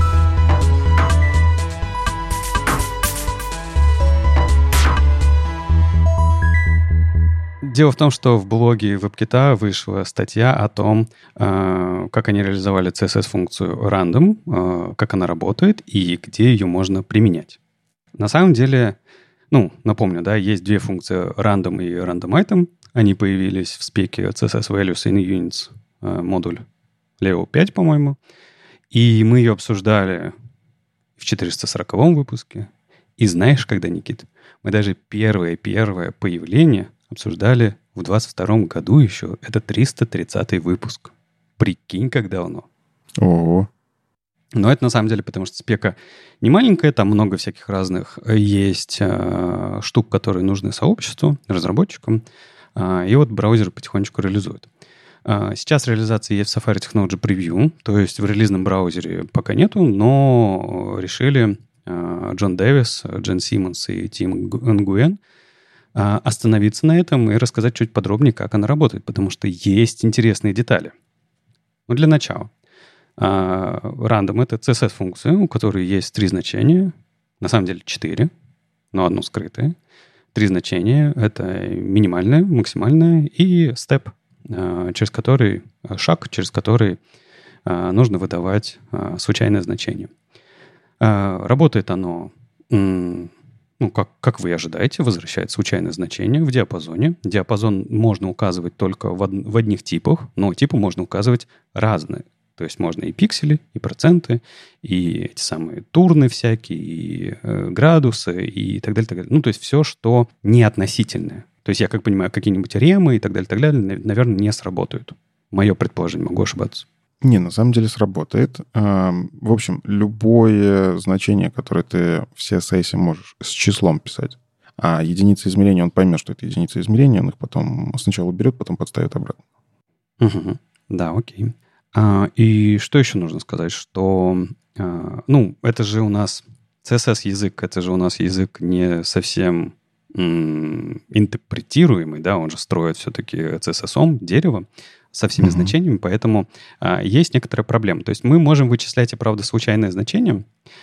Дело в том, что в блоге WebKit вышла статья о том, как они реализовали си эс эс-функцию random, как она работает и где ее можно применять. На самом деле, ну, напомню, да, есть две функции random и randomitem. Они появились в спеке си эс эс Values in Units модуль левел пять, по-моему. И мы ее обсуждали в четыреста сороковом выпуске. И знаешь, когда, Никит? Мы даже первое-первое появление обсуждали в двадцать втором году еще. Это триста тридцатый выпуск. Прикинь, как давно. Ого. Но это на самом деле, потому что спека не маленькая, там много всяких разных есть э, штук, которые нужны сообществу, разработчикам. И вот браузер потихонечку реализует. Сейчас реализация есть в Safari Technology Preview, то есть в релизном браузере пока нету, но решили Джон Дэвис, Джен Симмонс и Тим Нгуен остановиться на этом и рассказать чуть подробнее, как она работает, потому что есть интересные детали. Ну, для начала. Random — это си эс эс-функция, у которой есть три значения, на самом деле четыре, но одно скрытое. Три значения — это минимальное, максимальное и степ, через который, шаг, через который нужно выдавать случайное значение. Работает оно, ну, как, как вы ожидаете, возвращает случайное значение в диапазоне. Диапазон можно указывать только в, од, в одних типах, но типы можно указывать разные. То есть можно и пиксели, и проценты, и эти самые турны всякие, и э, градусы, и так далее, так далее. Ну, то есть все, что не относительное. То есть я, как понимаю, какие-нибудь ремы и так далее, так далее, наверное, не сработают. Мое предположение, могу ошибаться. Не, на самом деле сработает. В общем, любое значение, которое ты в си эс эс можешь с числом писать, а единица измерения, он поймет, что это единица измерения, он их потом сначала берет, потом подставит обратно. Угу. Да, окей. А, и что еще нужно сказать, что, а, ну, это же у нас си эс эс-язык, это же у нас язык не совсем м, интерпретируемый, да, он же строит все-таки си эс эс-ом дерево со всеми mm-hmm. значениями, поэтому а, есть некоторая проблема. То есть мы можем вычислять и, правда, случайное значение,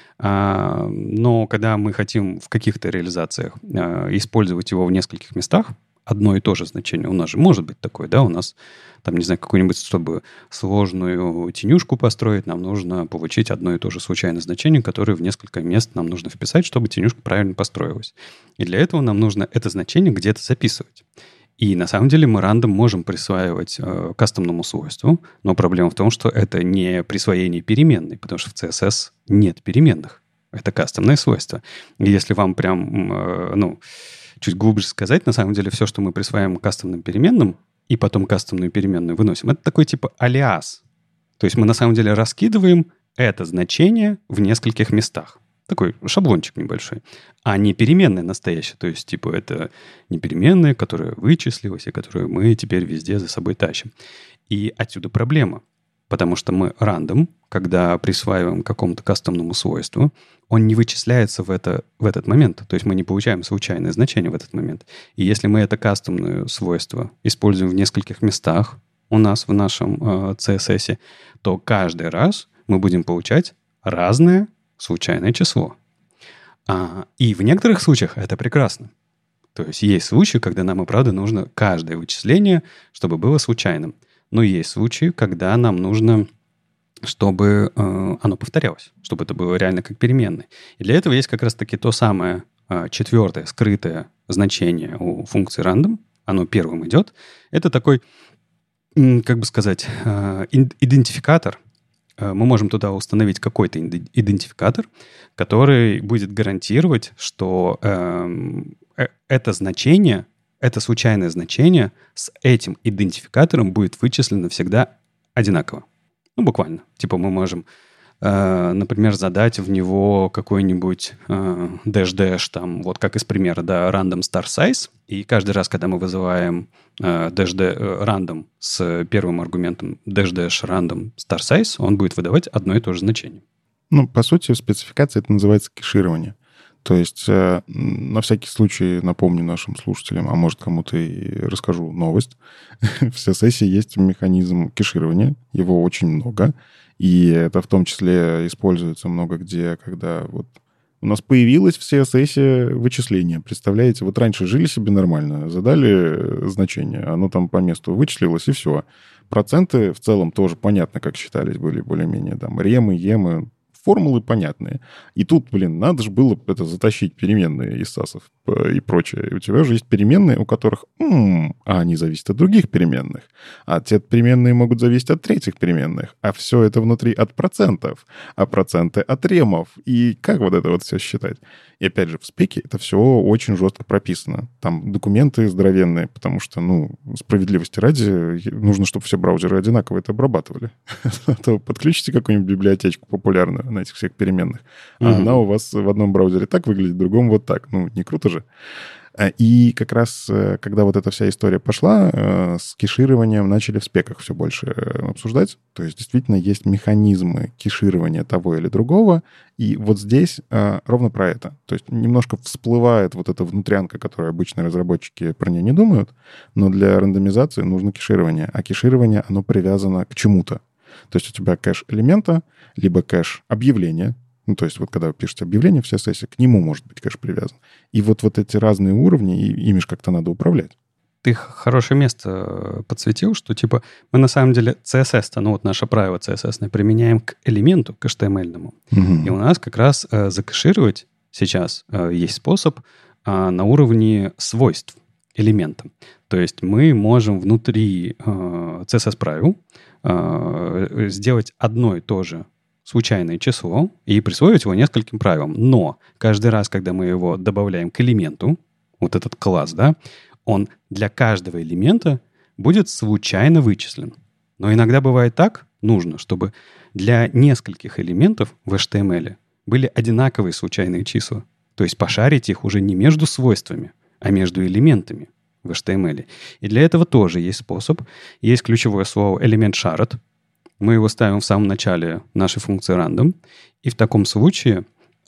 а, но когда мы хотим в каких-то реализациях а, использовать его в нескольких местах, одно и то же значение. У нас же может быть такое, да, у нас, там, не знаю, какую-нибудь, чтобы сложную тенюшку построить, нам нужно получить одно и то же случайное значение, которое в несколько мест нам нужно вписать, чтобы тенюшка правильно построилась. И для этого нам нужно это значение где-то записывать. И на самом деле мы рандом можем присваивать э, кастомному свойству, но проблема в том, что это не присвоение переменной, потому что в си эс эс нет переменных. Это кастомное свойство. И если вам прям, э, ну... чуть глубже сказать, на самом деле все, что мы присваиваем кастомным переменным, и потом кастомную переменную выносим, это такой типа алиас. То есть мы на самом деле раскидываем это значение в нескольких местах. Такой шаблончик небольшой. А не переменная настоящая. То есть типа это не переменная, которая вычислилась, и которую мы теперь везде за собой тащим. И отсюда проблема. Потому что мы рандом, когда присваиваем какому-то кастомному свойству, он не вычисляется в, это, в этот момент. То есть мы не получаем случайное значение в этот момент. И если мы это кастомное свойство используем в нескольких местах у нас в нашем э, си эс эс, то каждый раз мы будем получать разное случайное число. А, и в некоторых случаях это прекрасно. То есть есть случаи, когда нам и правда нужно каждое вычисление, чтобы было случайным. Но есть случаи, когда нам нужно, чтобы э, оно повторялось, чтобы это было реально как переменной. И для этого есть как раз-таки то самое э, четвертое скрытое значение у функции random. Оно первым идет. Это такой, м, как бы сказать, э, идентификатор. Э, мы можем туда установить какой-то идентификатор, который будет гарантировать, что э, э, это значение... это случайное значение с этим идентификатором будет вычислено всегда одинаково. Ну, буквально. Типа мы можем, э, например, задать в него какой-нибудь э, dash-dash, там, вот как из примера, да, random star size, и каждый раз, когда мы вызываем э, dash-dash, э, random с первым аргументом dash-dash random star size, он будет выдавать одно и то же значение. Ну, по сути, в спецификации это называется кэширование. То есть, э, на всякий случай напомню нашим слушателям, а может, кому-то и расскажу новость. В си эс эс есть механизм кэширования, его очень много, и это в том числе используется много где, когда вот у нас появилось в си эс эс вычисление. Представляете, вот раньше жили себе нормально, задали значение, оно там по месту вычислилось, и все. Проценты в целом тоже понятно, как считались, были более-менее там ремы, емы, формулы понятные. И тут, блин, надо же было это затащить переменные из САСов и прочее. И у тебя же есть переменные, у которых м-м, а они зависят от других переменных. А те переменные могут зависеть от третьих переменных. А все это внутри от процентов. А проценты от ремов. И как вот это вот все считать? И опять же, в спеке это все очень жестко прописано. Там документы здоровенные, потому что, ну, справедливости ради, нужно, чтобы все браузеры одинаково это обрабатывали. А то подключите какую-нибудь библиотечку популярную на этих всех переменных, а mm-hmm. она у вас в одном браузере так выглядит, в другом вот так. Ну, не круто же. И как раз, когда вот эта вся история пошла, с кешированием начали в спеках все больше обсуждать. То есть действительно есть механизмы кеширования того или другого. И вот здесь ровно про это. То есть немножко всплывает вот эта внутрянка, которую обычно разработчики про нее не думают, но для рандомизации нужно кеширование. А кеширование, оно привязано к чему-то. То есть у тебя кэш элемента, либо кэш объявления. Ну, то есть вот когда вы пишете объявление в си эс эс, к нему может быть кэш привязан. И вот, вот эти разные уровни, и, ими же как-то надо управлять. Ты хорошее место подсветил, что типа мы на самом деле си эс эс-то, ну вот наше правило си эс эс применяем к элементу, к эйч ти эм эль-ному. Угу. И у нас как раз э, закэшировать сейчас э, есть способ э, на уровне свойств элемента. То есть мы можем внутри э, си эс эс-правил э, сделать одно и то же случайное число и присвоить его нескольким правилам. Но каждый раз, когда мы его добавляем к элементу, вот этот класс, да, он для каждого элемента будет случайно вычислен. Но иногда бывает так, нужно, чтобы для нескольких элементов в эйч ти эм эль были одинаковые случайные числа. То есть пошарить их уже не между свойствами, а между элементами в эйч ти эм эль. И для этого тоже есть способ. Есть ключевое слово element shared. Мы его ставим в самом начале нашей функции random. И в таком случае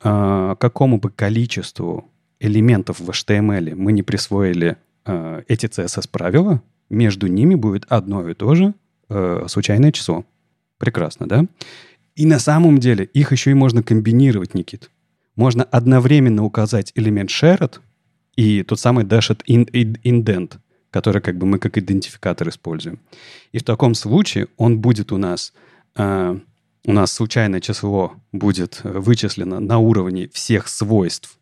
э, какому бы количеству элементов в эйч ти эм эль мы не присвоили э, эти си эс эс-правила, между ними будет одно и то же э, случайное число. Прекрасно, да? И на самом деле их еще и можно комбинировать, Никит. Можно одновременно указать элемент shared и тот самый dashed indent, который как бы мы как идентификатор используем. И в таком случае он будет у нас... Э, у нас случайное число будет вычислено на уровне всех свойств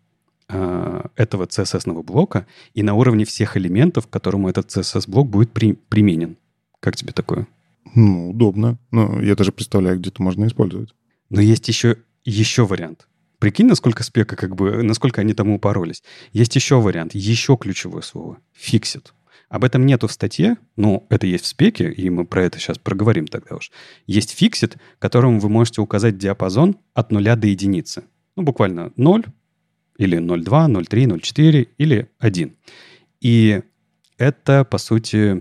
э, этого си эс эс-ного блока и на уровне всех элементов, к которому этот си эс эс-блок будет при, применен. Как тебе такое? Ну, удобно. Но я даже представляю, где это можно использовать. Но есть еще, еще вариант. Прикинь, насколько спека, как бы, насколько они тому упоролись. Есть еще вариант, еще ключевое слово. Fixed. Об этом нету в статье, но это есть в спеке, и мы про это сейчас проговорим тогда уж. Есть fixed, которому вы можете указать диапазон от нуля до единицы. Ну, буквально ноль, или ноль целых два, ноль целых три, ноль целых четыре, или один. И это, по сути,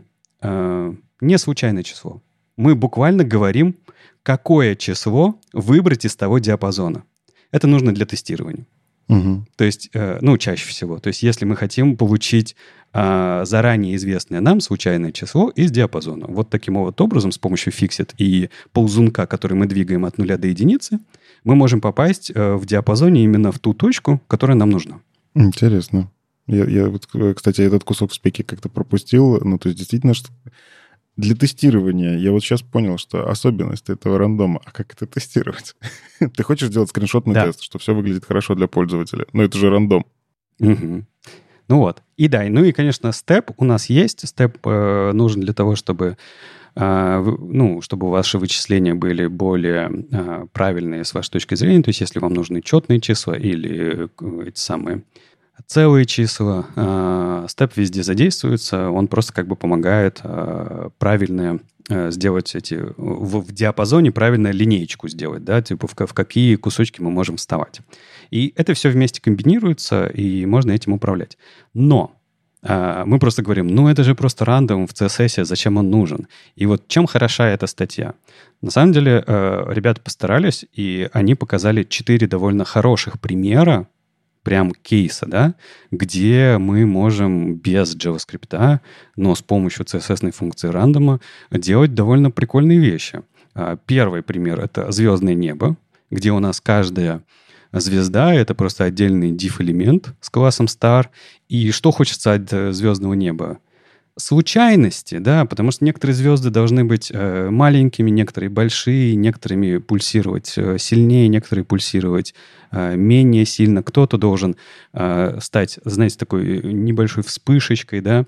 э, не случайное число. Мы буквально говорим, какое число выбрать из того диапазона. Это нужно для тестирования. Угу. То есть, э, ну, чаще всего. То есть, если мы хотим получить э, заранее известное нам случайное число из диапазона. Вот таким вот образом, с помощью fixed и ползунка, который мы двигаем от нуля до единицы, мы можем попасть э, в диапазоне именно в ту точку, которая нам нужна. Интересно. Я, я вот, кстати, этот кусок в спеке как-то пропустил. Ну, то есть, действительно, что... Для тестирования я вот сейчас понял, что особенность этого рандома, а как это тестировать? Ты хочешь сделать скриншотный да. тест, что все выглядит хорошо для пользователя, но это же рандом. Угу. Ну вот. И да, ну и, конечно, степ у нас есть. Степ э, нужен для того, чтобы, э, ну, чтобы ваши вычисления были более э, правильные с вашей точки зрения. То есть если вам нужны четные числа или э, эти самые... целые числа, э, степ везде задействуется, он просто как бы помогает э, правильно э, сделать эти, в, в диапазоне правильно линеечку сделать, да, типа в, в какие кусочки мы можем вставать. И это все вместе комбинируется, и можно этим управлять. Но э, мы просто говорим, ну это же просто рандом в си эс эс, зачем он нужен? И вот чем хороша эта статья? На самом деле э, ребята постарались, и они показали четыре довольно хороших примера, прям кейса, да, где мы можем без JavaScript, но с помощью си эс эс-ной функции рандома делать довольно прикольные вещи. Первый пример — это звездное небо, где у нас каждая звезда — это просто отдельный div-элемент с классом star. И что хочется от звездного неба? Случайности, да, потому что некоторые звезды должны быть э, маленькими, некоторые большие, некоторыми пульсировать э, сильнее, некоторые пульсировать э, менее сильно. Кто-то должен э, стать, знаете, такой небольшой вспышечкой, да.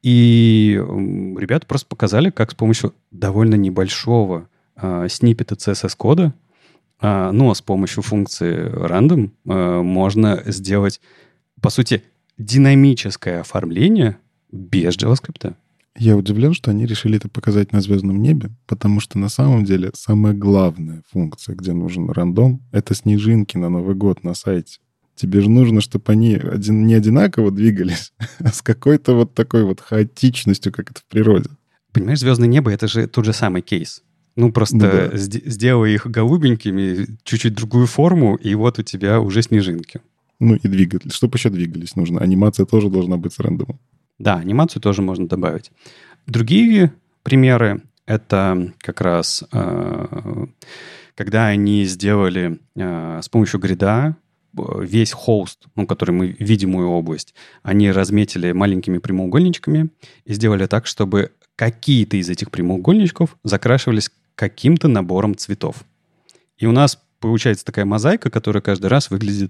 И э, ребята просто показали, как с помощью довольно небольшого э, сниппета си эс эс-кода, э, но с помощью функции random э, можно сделать, по сути, динамическое оформление без JavaScript. Я удивлен, что они решили это показать на звездном небе, потому что на самом деле самая главная функция, где нужен рандом, это снежинки на Новый год на сайте. Тебе же нужно, чтобы они один, не одинаково двигались, а с какой-то вот такой вот хаотичностью, как это в природе. Понимаешь, звездное небо — это же тот же самый кейс. Ну, просто Ну да. сд- сделай их голубенькими, чуть-чуть другую форму, и вот у тебя уже снежинки. Ну и двигатель. Чтобы еще двигались нужно. Анимация тоже должна быть с рандомом. Да, анимацию тоже можно добавить. Другие примеры — это как раз э, когда они сделали э, с помощью грида весь хост, ну, который мы видимую область, они разметили маленькими прямоугольничками и сделали так, чтобы какие-то из этих прямоугольничков закрашивались каким-то набором цветов. И у нас получается такая мозаика, которая каждый раз выглядит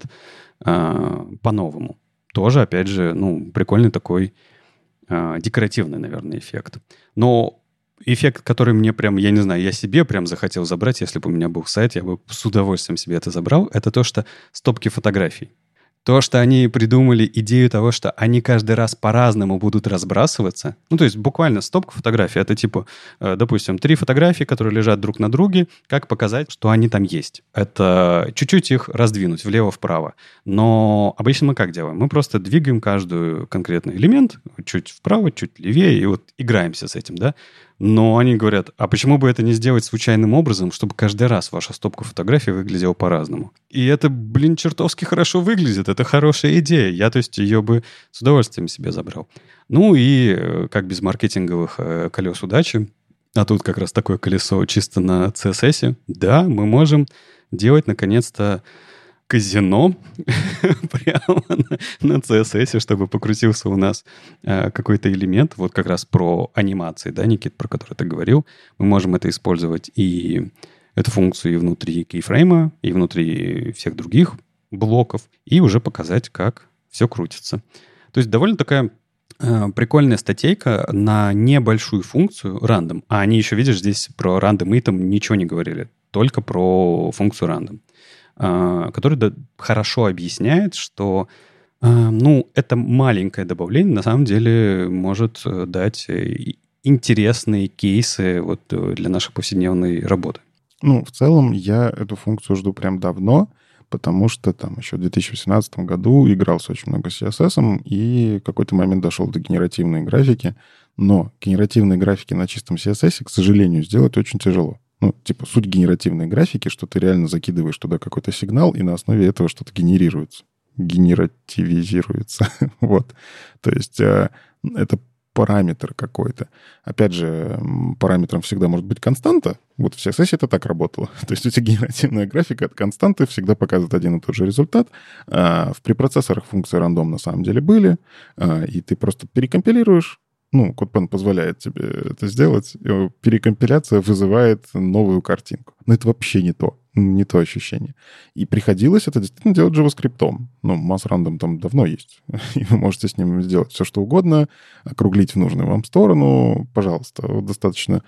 э, по-новому. Тоже, опять же, ну, прикольный такой э, декоративный, наверное, эффект. Но эффект, который мне прям, я не знаю, я себе прям захотел забрать, если бы у меня был сайт, я бы с удовольствием себе это забрал, это то, что стопки фотографий. То, что они придумали идею того, что они каждый раз по-разному будут разбрасываться. Ну, то есть буквально стопка фотографий. Это типа, допустим, три фотографии, которые лежат друг на друге. Как показать, что они там есть? Это чуть-чуть их раздвинуть влево-вправо. Но обычно мы как делаем? Мы просто двигаем каждый конкретный элемент чуть вправо, чуть левее, и вот играемся с этим, да? Но они говорят, а почему бы это не сделать случайным образом, чтобы каждый раз ваша стопка фотографий выглядела по-разному? И это, блин, чертовски хорошо выглядит. Это хорошая идея. Я, то есть, ее бы с удовольствием себе забрал. Ну и как без маркетинговых колес удачи, а тут как раз такое колесо чисто на си эс эс, да, мы можем делать, наконец-то, казино прямо на, на си эс эс, чтобы покрутился у нас э, какой-то элемент. Вот как раз про анимации, да, Никит, про который ты говорил. Мы можем это использовать и эту функцию и внутри кейфрейма, и внутри всех других блоков, и уже показать, как все крутится. То есть довольно такая э, прикольная статейка на небольшую функцию random. А они еще, видишь, здесь про random и там ничего не говорили, только про функцию random, который да, хорошо объясняет, что ну, это маленькое добавление на самом деле может дать интересные кейсы вот для нашей повседневной работы. Ну, в целом я эту функцию жду прям давно, потому что там еще в две тысячи восемнадцатом году игрался очень много си эс эс, и в какой-то момент дошел до генеративной графики, но генеративные графики на чистом си эс эс, к сожалению, сделать очень тяжело. Ну, типа, суть генеративной графики, что ты реально закидываешь туда какой-то сигнал, и на основе этого что-то генерируется. Генеративизируется. Вот. То есть э, это параметр какой-то. Опять же, параметром всегда может быть константа. Вот в си эс эс это так работало. То есть у тебя генеративная графика от константы всегда показывает один и тот же результат. А в препроцессорах функции рандом на самом деле были, а, и ты просто перекомпилируешь. Ну, CodePen позволяет тебе это сделать. Перекомпиляция вызывает новую картинку. Но это вообще не то. Не то ощущение. И приходилось это действительно делать JavaScript. Ну, mass-random там давно есть. И вы можете с ним сделать все, что угодно, округлить в нужную вам сторону. Пожалуйста, вот достаточно...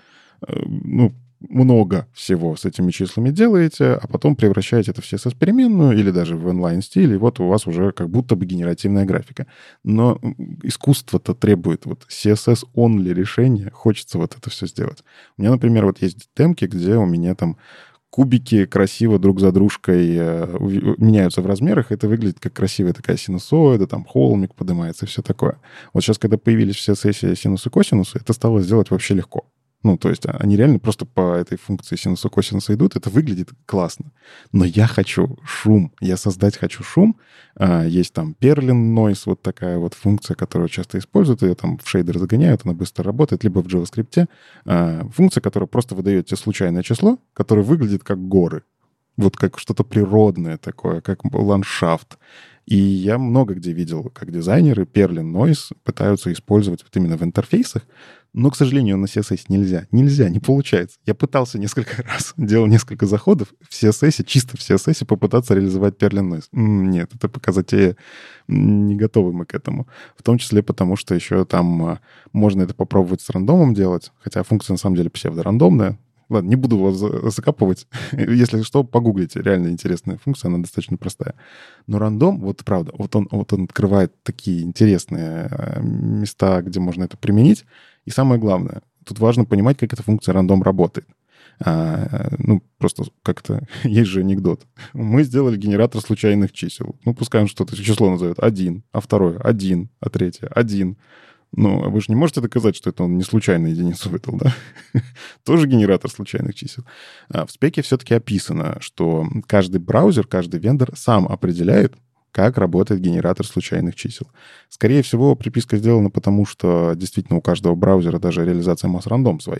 Ну, много всего с этими числами делаете, а потом превращаете это в си эс эс-переменную или даже в inline-стиль, и вот у вас уже как будто бы генеративная графика. Но искусство-то требует вот си эс эс-only решения, хочется вот это все сделать. У меня, например, вот есть демки, где у меня там кубики красиво друг за дружкой э, меняются в размерах, это выглядит как красивая такая синусоида, там холмик поднимается и все такое. Вот сейчас, когда появились в си эс эс синусы и косинусы, это стало сделать вообще легко. Ну, то есть они реально просто по этой функции синуса-косинуса идут, это выглядит классно. Но я хочу шум, я создать хочу шум. Есть там Perlin Noise, вот такая вот функция, которую часто используют, ее там в шейдер загоняют, она быстро работает, либо в JavaScript. Функция, которая просто выдает тебе случайное число, которое выглядит как горы. Вот как что-то природное такое, как ландшафт. И я много где видел, как дизайнеры Perlin Noise пытаются использовать вот именно в интерфейсах, но, к сожалению, на си эс эс нельзя. Нельзя, не получается. Я пытался несколько раз, делал несколько заходов в си эс эс, чисто в си эс эс, попытаться реализовать Perlin Noise. Нет, это пока затея, не готовы мы к этому. В том числе потому, что еще там можно это попробовать с рандомом делать, хотя функция на самом деле псевдорандомная. Ладно, не буду вас закапывать. Если что, погуглите. Реально интересная функция, она достаточно простая. Но рандом, вот правда, вот он, вот он открывает такие интересные места, где можно это применить. И самое главное, тут важно понимать, как эта функция рандом работает. А, ну, просто как-то... Есть же анекдот. Мы сделали генератор случайных чисел. Ну, пускай он что-то число назовет один, а второе — один, а третье — один. Ну, вы же не можете доказать, что это он не случайную единицу выдал, да? Тоже генератор случайных чисел. А в спеке все-таки описано, что каждый браузер, каждый вендор сам определяет, как работает генератор случайных чисел. Скорее всего, приписка сделана потому, что действительно у каждого браузера даже реализация mass-random своя.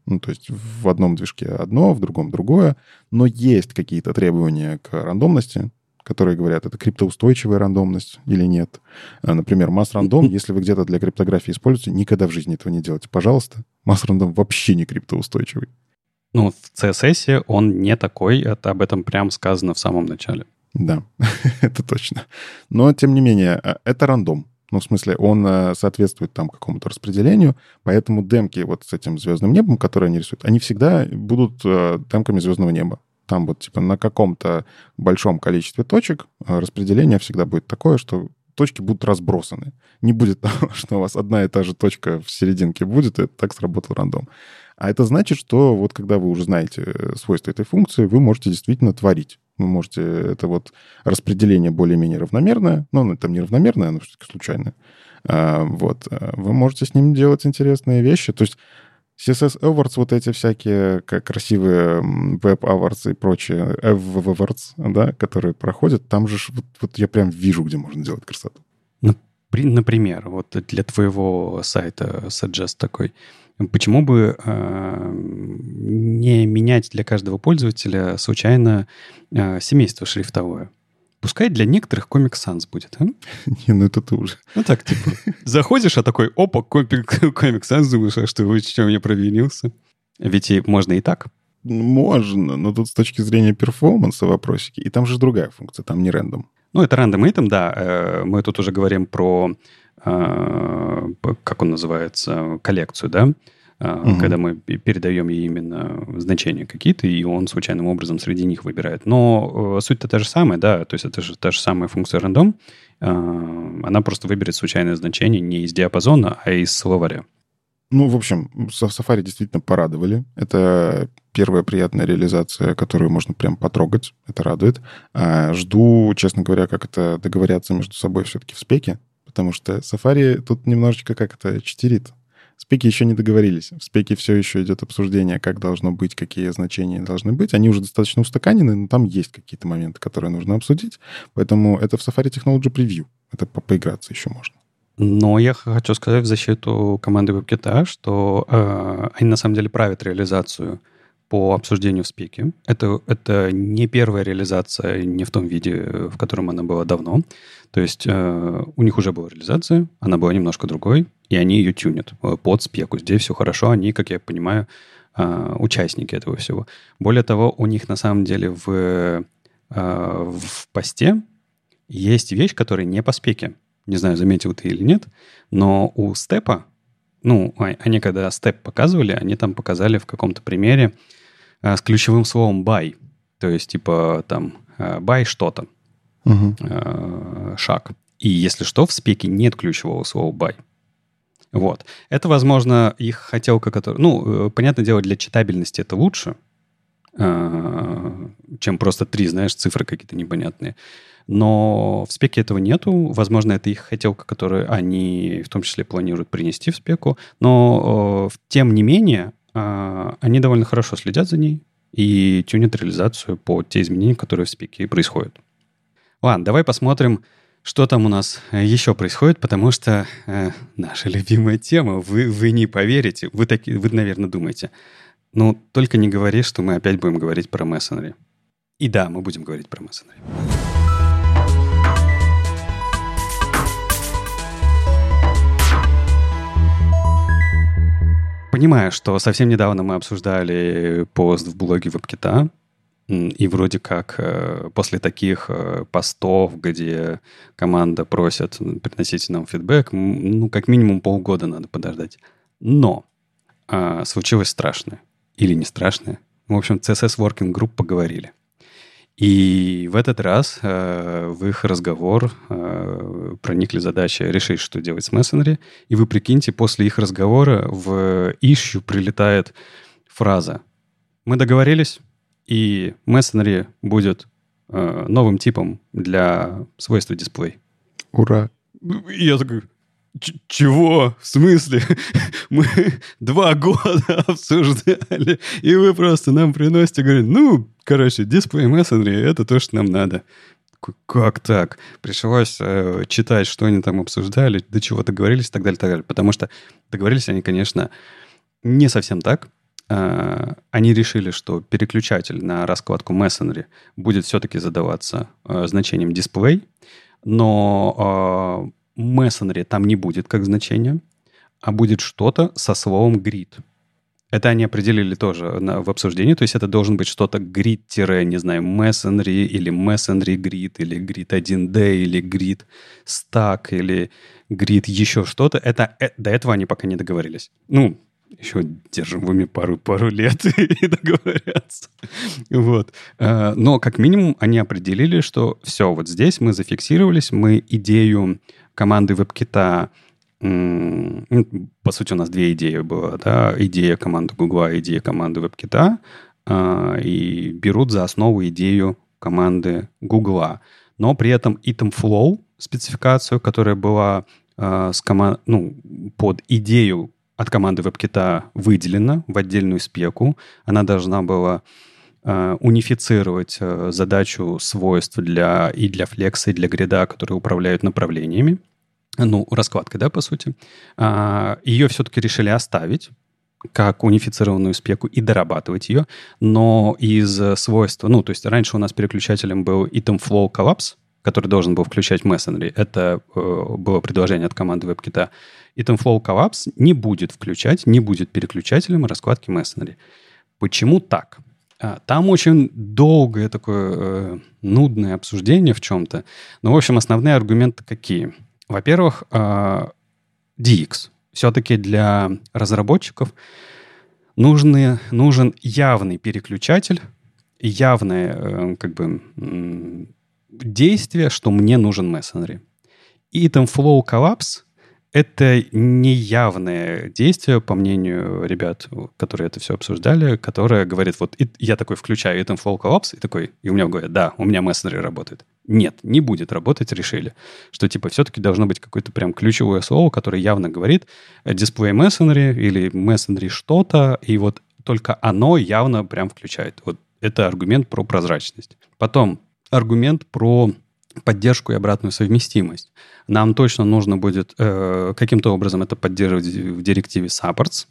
Ну, то есть в одном движке одно, в другом другое. Но есть какие-то требования к рандомности, которые говорят, это криптоустойчивая рандомность или нет. Например, mass-random, если вы где-то для криптографии используете, никогда в жизни этого не делайте. Пожалуйста, mass-random вообще не криптоустойчивый. Ну, в си эс эс он не такой, это об этом прям сказано в самом начале. Да, это точно. Но, тем не менее, это рандом. Ну, в смысле, он соответствует там какому-то распределению, поэтому демки вот с этим звездным небом, которые они рисуют, они всегда будут демками звездного неба. Там вот типа на каком-то большом количестве точек распределение всегда будет такое, что точки будут разбросаны. Не будет того, что у вас одна и та же точка в серединке будет, и так сработал рандом. А это значит, что вот когда вы уже знаете свойства этой функции, вы можете действительно творить. Вы можете... Это вот распределение более-менее равномерное, но оно там не равномерное, оно все-таки случайное. А, вот. Вы можете с ним делать интересные вещи. То есть си эс эс Awards, вот эти всякие как красивые Web Awards и прочие Awards, да, которые проходят, там же вот, вот я прям вижу, где можно делать красоту. Например, вот для твоего сайта Suggest такой, почему бы э, не менять для каждого пользователя случайно э, семейство шрифтовое? Пускай для некоторых Comic Sans будет, а? Не, ну это ты уже. Ну так, типа, заходишь, а такой, опа, Comic, Comic Sans, думаешь, а что, в чем я провинился? Ведь и можно и так. Можно, но тут с точки зрения перформанса вопросики, и там же другая функция, там не рандом. Ну, это random item, да. Мы тут уже говорим про, как он называется, коллекцию, да? Угу. Когда мы передаем ей именно значения какие-то, и он случайным образом среди них выбирает. Но суть-то та же самая, да, то есть это же та же самая функция random. Она просто выберет случайное значение не из диапазона, а из словаря. Ну, в общем, Safari действительно порадовали. Это первая приятная реализация, которую можно прям потрогать. Это радует. А жду, честно говоря, как это договорятся между собой все-таки в спеке, потому что Safari тут немножечко как это читерит. Спеки еще не договорились. В спеке все еще идет обсуждение, как должно быть, какие значения должны быть. Они уже достаточно устаканены, но там есть какие-то моменты, которые нужно обсудить. Поэтому это в Safari Technology Preview. Это по поиграться еще можно. Но я хочу сказать в защиту команды WebKit, что э, они на самом деле правят реализацию по обсуждению в спеке. Это, это не первая реализация, не в том виде, в котором она была давно. То есть э, у них уже была реализация, она была немножко другой, и они ее тюнят под спеку. Здесь все хорошо, они, как я понимаю, э, участники этого всего. Более того, у них на самом деле в, э, в посте есть вещь, которая не по спеке. Не знаю, заметил ты или нет, но у степа, ну, они когда степ показывали, они там показали в каком-то примере а, с ключевым словом buy. То есть, типа, там, buy что-то. Угу. А, шаг. И если что, в спеке нет ключевого слова buy. Вот. Это, возможно, их хотелка, которая... Ну, понятное дело, для читабельности это лучше, а, чем просто три, знаешь, цифры какие-то непонятные. Но в спеке этого нету. Возможно, это их хотелка, которую они в том числе планируют принести в спеку. Но, э, тем не менее, э, они довольно хорошо следят за ней и тюнят реализацию по те изменения, которые в спеке происходят. Ладно, давай посмотрим, что там у нас еще происходит, потому что э, наша любимая тема. Вы, вы не поверите. Вы, таки, вы, наверное, думаете. Ну, только не говори, что мы опять будем говорить про Messenger. И да, мы будем говорить про Messenger. Понимаю, что совсем недавно мы обсуждали пост в блоге WebKit, и вроде как после таких постов, где команда просит приносить нам фидбэк, ну, как минимум полгода надо подождать. Но а, случилось страшное. Или не страшное. В общем, си эс эс Working Group поговорили. И в этот раз э, в их разговор э, проникли задачи решить, что делать с Messenger. И вы прикиньте, после их разговора в issue прилетает фраза: «Мы договорились, и Messenger будет э, новым типом для свойства дисплей». Ура! И я такой... Чего? В смысле? Мы два года обсуждали, и вы просто нам приносите, говорите, ну, короче, дисплей Messenger, это то, что нам надо. Как так? Пришлось э, читать, что они там обсуждали, до чего договорились и так далее, так далее. Потому что договорились они, конечно, не совсем так. э, они решили, что переключатель на раскладку Messenger будет все-таки задаваться э, значением display, но э, Messenger там не будет как значение, а будет что-то со словом grid. Это они определили тоже на, в обсуждении, то есть это должен быть что-то grid, не знаю, Messenger или Messenger grid, или grid один ди, или grid stack, или grid еще что-то. Это, э, до этого они пока не договорились. Ну, еще держим в уме пару, пару лет и договорятся. Вот. Но как минимум они определили, что все, вот здесь мы зафиксировались, мы идею команды WebKit, по сути, у нас две идеи было, да, идея команды Гугла, идея команды WebKit, и берут за основу идею команды Гугла. Но при этом item flow спецификацию, которая была с команд... ну, под идею от команды WebKit выделена в отдельную спеку. Она должна была э, унифицировать э, задачу свойств для, и для флекса, и для грида, которые управляют направлениями. Ну, раскладкой, да, по сути. А, ее все-таки решили оставить как унифицированную спеку и дорабатывать ее. Но из свойства... Ну, то есть раньше у нас переключателем был item flow collapse, который должен был включать Messenger. Это э, было предложение от команды WebKit. item flow collapse не будет включать, не будет переключателем раскладки Messenger. Почему так? А, там очень долгое такое э, нудное обсуждение в чем-то. Но, в общем, основные аргументы какие? Во-первых, э, ди экс. Все-таки для разработчиков нужны, нужен явный переключатель, явное э, как бы... М- действие, что мне нужен Messenger. И item flow collapse — это неявное действие, по мнению ребят, которые это все обсуждали, которое говорит, вот я такой включаю item flow collapse, и такой, и у меня говорят, да, у меня Messenger работает. Нет, не будет работать, решили. Что типа все-таки должно быть какое-то прям ключевое слово, которое явно говорит display Messenger или Messenger что-то, и вот только оно явно прям включает. Вот это аргумент про прозрачность. Потом аргумент про поддержку и обратную совместимость. Нам точно нужно будет э, каким-то образом это поддерживать в директиве supports.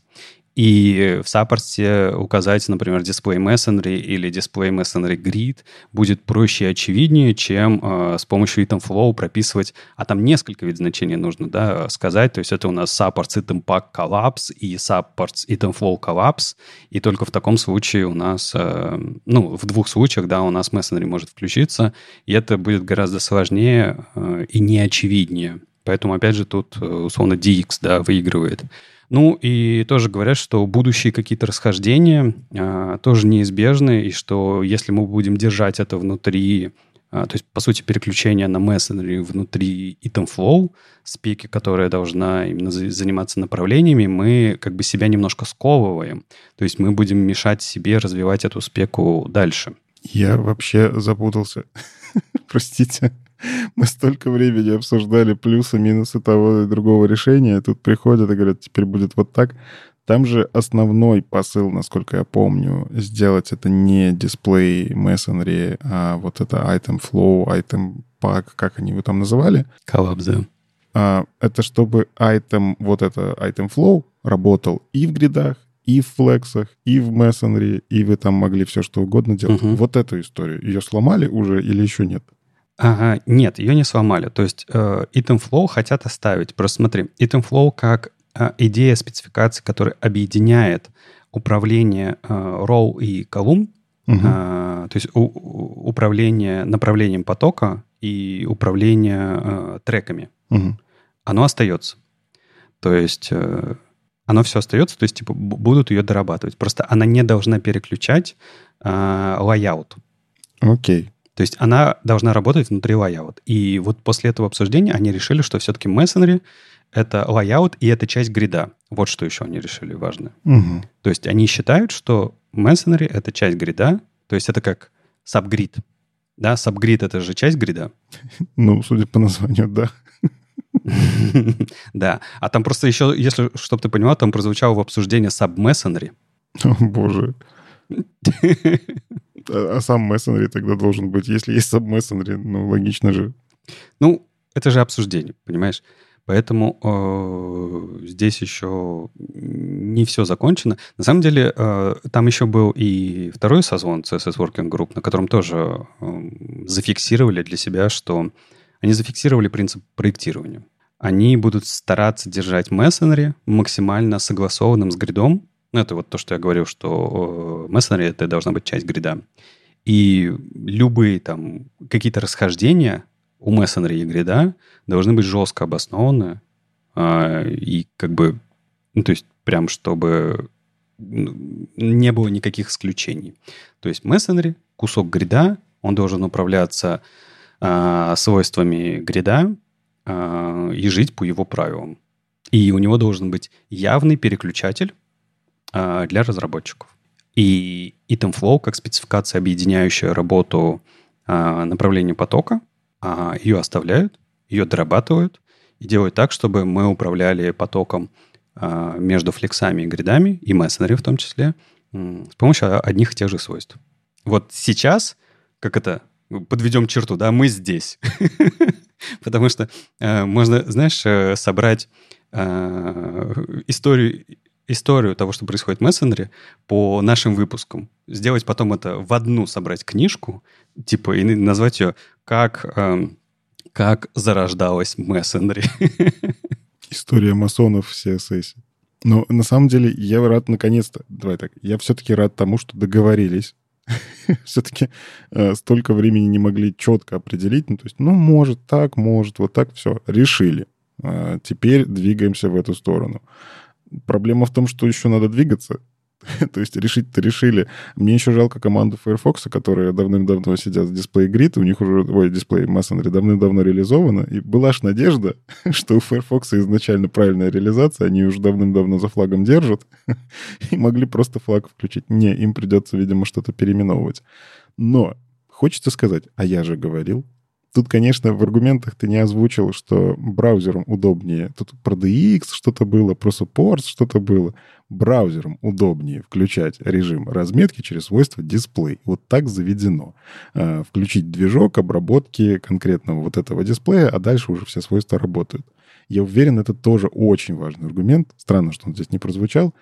И в Supports указать, например, Display Messenger или Display Messenger Grid будет проще и очевиднее, чем э, с помощью item flow прописывать, а там несколько вид значений нужно, да, сказать. То есть это у нас Supports item pack collapse и Supports item flow collapse. И только в таком случае у нас, э, ну, в двух случаях, да, у нас Messenger может включиться, и это будет гораздо сложнее э, и неочевиднее. Поэтому, опять же, тут, условно, ди экс, да, выигрывает. Ну, и тоже говорят, что будущие какие-то расхождения а, тоже неизбежны, и что если мы будем держать это внутри, а, то есть, по сути, переключение на Messenger внутри item flow, спеки, которая должна именно за, заниматься направлениями, мы как бы себя немножко сковываем. То есть мы будем мешать себе развивать эту спеку дальше. Я вообще запутался. Простите. Мы столько времени обсуждали плюсы, минусы того и другого решения. Тут приходят и говорят, теперь будет вот так. Там же основной посыл, насколько я помню, сделать это не дисплей Messenger, а вот это item flow, item pack, как они его там называли? Collapse, да. А, это чтобы item, вот это item flow работал и в гридах, и в флексах, и в Messenger, и вы там могли все что угодно делать. Uh-huh. Вот эту историю. Ее сломали уже или еще нет? Ага, нет, ее не сломали. То есть э, item flow хотят оставить. Просто смотри, item flow как э, идея спецификации, которая объединяет управление э, row и колумн, угу. э, то есть у, у, управление направлением потока и управление э, треками. Угу. Оно остается. То есть э, оно все остается, то есть типа будут ее дорабатывать. Просто она не должна переключать э, layout. Окей. То есть она должна работать внутри layout. И вот после этого обсуждения они решили, что все-таки Messenger — это layout и это часть грида. Вот что еще они решили важное. Угу. То есть они считают, что Messenger — это часть грида, то есть это как subgrid. Да, subgrid — это же часть грида. Ну, судя по названию, да. Да. А там просто еще, если, чтобы ты понимал, там прозвучало в обсуждении sub-Messenger. О, боже. А сам Messenger тогда должен быть. Если есть sub-Messenger, ну, логично же. Ну, это же обсуждение, понимаешь? Поэтому э, здесь еще не все закончено. На самом деле, там еще был и второй созвон си эс эс Working Group, на котором тоже зафиксировали для себя, что они зафиксировали принцип проектирования. Они будут стараться держать Messenger максимально согласованным с гридом. Ну, это вот то, что я говорил, что Messenger — это должна быть часть грида. И любые там какие-то расхождения у Messenger и грида должны быть жестко обоснованы. И как бы, ну, то есть прям чтобы не было никаких исключений. То есть Messenger, кусок грида, он должен управляться а, свойствами грида а, и жить по его правилам. И у него должен быть явный переключатель а, для разработчиков. И item flow, как спецификация, объединяющая работу а, направления потока, а, ее оставляют, ее дорабатывают и делают так, чтобы мы управляли потоком а, между флексами и гридами, и Messenger в том числе, м, с помощью одних и тех же свойств. Вот сейчас, как это, подведем черту, да, мы здесь. Потому что э, можно, знаешь, э, собрать э, историю, историю того, что происходит в Messenger по нашим выпускам. Сделать потом это в одну, собрать книжку, типа, и назвать ее «Как, э, как зарождалась Messenger». История масонов в си эс эс. Но на самом деле я рад наконец-то, давай так, я все-таки рад тому, что договорились. Все-таки э, столько времени не могли четко определить. Ну, то есть, ну, может так, может вот так, все, решили. Э, теперь двигаемся в эту сторону. Проблема в том, что еще надо двигаться. То есть решить-то решили. Мне еще жалко команду Firefox, которые давным-давно сидят с дисплей Grid, у них уже, ой, дисплей Messenger давным-давно реализовано, и была ж надежда, что у Firefox изначально правильная реализация, они уже давным-давно за флагом держат, и могли просто флаг включить. Не, им придется, видимо, что-то переименовывать. Но хочется сказать, а я же говорил. Тут, конечно, в аргументах ты не озвучил, что браузерам удобнее. Тут про ди икс что-то было, про Supports что-то было. Браузерам удобнее включать режим разметки через свойство дисплей. Вот так заведено. Включить движок обработки конкретного вот этого дисплея, а дальше уже все свойства работают. Я уверен, это тоже очень важный аргумент. Странно, что он здесь не прозвучал.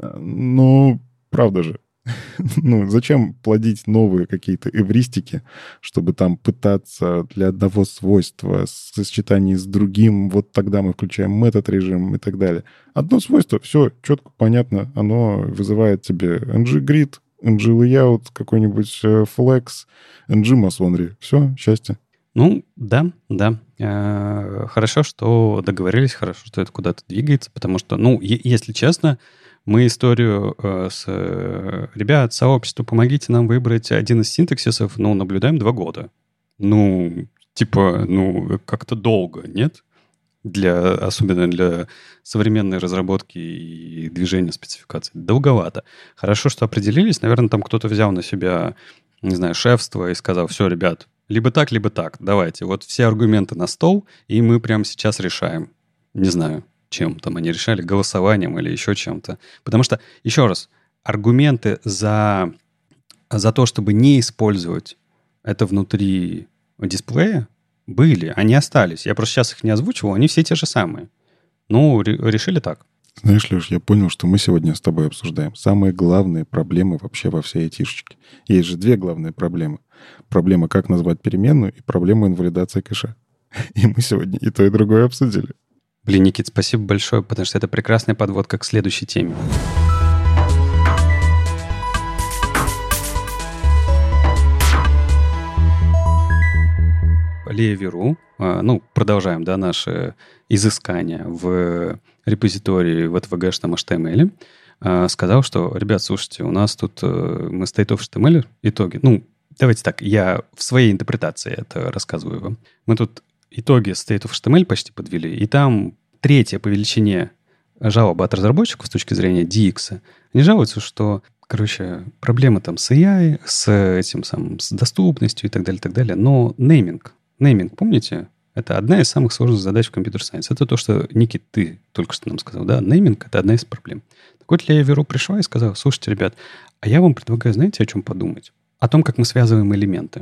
Но правда же. Ну, зачем плодить новые какие-то эвристики, чтобы там пытаться для одного свойства в сочетании с другим, вот тогда мы включаем этот режим и так далее. Одно свойство, все четко, понятно, оно вызывает тебе эн джи-grid, эн джи-layout, какой-нибудь flex, эн джи-masonry. Все, счастье. Ну, да, да. Хорошо, что договорились, хорошо, что это куда-то двигается, потому что, ну, если честно, мы историю э, с э, ребят, сообщества, помогите нам выбрать один из синтаксисов, ну, наблюдаем два года. Ну, типа, ну, как-то долго, нет? Для, особенно для современной разработки и движения спецификаций. Долговато. Хорошо, что определились. Наверное, там кто-то взял на себя, не знаю, шефство и сказал, все, ребят, либо так, либо так, давайте. Вот все аргументы на стол, и мы прямо сейчас решаем. Не знаю, чем там они решали, голосованием или еще чем-то. Потому что, еще раз, аргументы за, за то, чтобы не использовать это внутри дисплея, были, они остались. Я просто сейчас их не озвучивал, они все те же самые. Ну, ре- решили так. Знаешь, Леш, я понял, что мы сегодня с тобой обсуждаем самые главные проблемы вообще во всей айтишечке. Есть же две главные проблемы. Проблема, как назвать переменную, и проблема инвалидации кэша. И мы сегодня и то, и другое обсудили. Блин, Никит, спасибо большое, потому что это прекрасная подводка к следующей теме. Лея Веру, ну, продолжаем, да, наши изыскания в репозитории в ви ти ви-шном эйч ти эм эл, сказал, что, ребят, слушайте, у нас тут мы State of эйч ти эм эл итоги, ну, давайте так, я в своей интерпретации это рассказываю вам. Мы тут итоги State of эйч ти эм эл почти подвели, и там третье по величине жалоба от разработчиков с точки зрения ди икс. Они жалуются, что, короче, проблемы там с эй ай, с этим самым, с доступностью и так далее, так далее. Но нейминг, нейминг, помните? Это одна из самых сложных задач в компьютер-сайенс. Это то, что, Никит, ты только что нам сказал, да? Нейминг — это одна из проблем. Так вот, Лея Веру пришла и сказала, слушайте, ребят, а я вам предлагаю, знаете, о чем подумать? О том, как мы связываем элементы.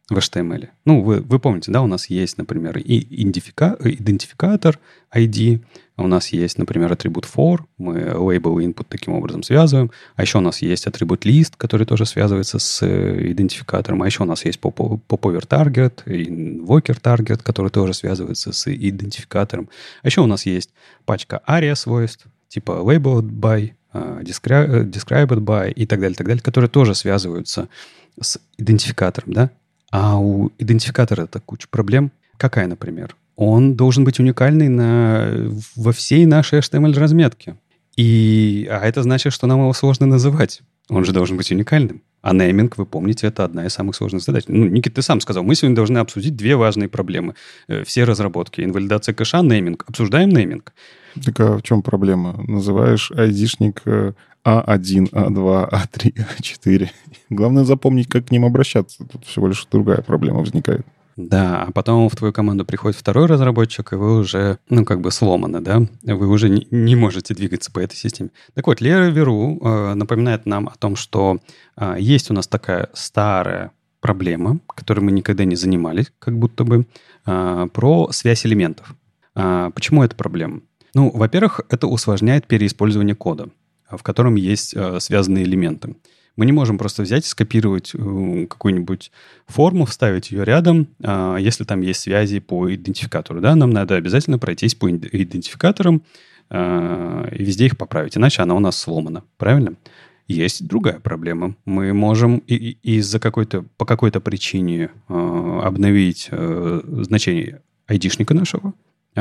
в эйч ти эм эл. Ну, вы, вы помните, да, у нас есть, например, и идентифика... идентификатор ай ди, у нас есть, например, атрибут for, мы label и input таким образом связываем, а еще у нас есть атрибут list, который тоже связывается с идентификатором, а еще у нас есть popover target, invoker target, который тоже связывается с идентификатором, а еще у нас есть пачка aria свойств, типа labeled by, described by и так далее, так далее, которые тоже связываются с идентификатором, да? А у идентификатора это куча проблем. Какая, например? Он должен быть уникальный на, во всей нашей эйч ти эм эл-разметке. И, а это значит, что нам его сложно называть. Он же должен быть уникальным. А нейминг, вы помните, это одна из самых сложных задач. Ну, Никита, ты сам сказал, мы сегодня должны обсудить две важные проблемы. Все разработки. Инвалидация кэша, нейминг. Обсуждаем нейминг. Так а в чем проблема? Называешь айдишник а один, а два, а три, а четыре. Главное запомнить, как к ним обращаться. Тут всего лишь другая проблема возникает. Да, а потом в твою команду приходит второй разработчик, и вы уже, ну, как бы сломаны, да? Вы уже не, не можете двигаться по этой системе. Так вот, Laravel э, напоминает нам о том, что э, есть у нас такая старая проблема, которой мы никогда не занимались, как будто бы, э, про связь элементов. Э, почему это проблема? Ну, во-первых, это усложняет переиспользование кода, в котором есть э, связанные элементы. Мы не можем просто взять и скопировать э, какую-нибудь форму, вставить ее рядом, э, если там есть связи по идентификатору. Да? Нам надо обязательно пройтись по идентификаторам э, и везде их поправить, иначе она у нас сломана. Правильно? Есть другая проблема. Мы можем и, и из-за какой-то, по какой-то причине э, обновить э, значение айдишника нашего,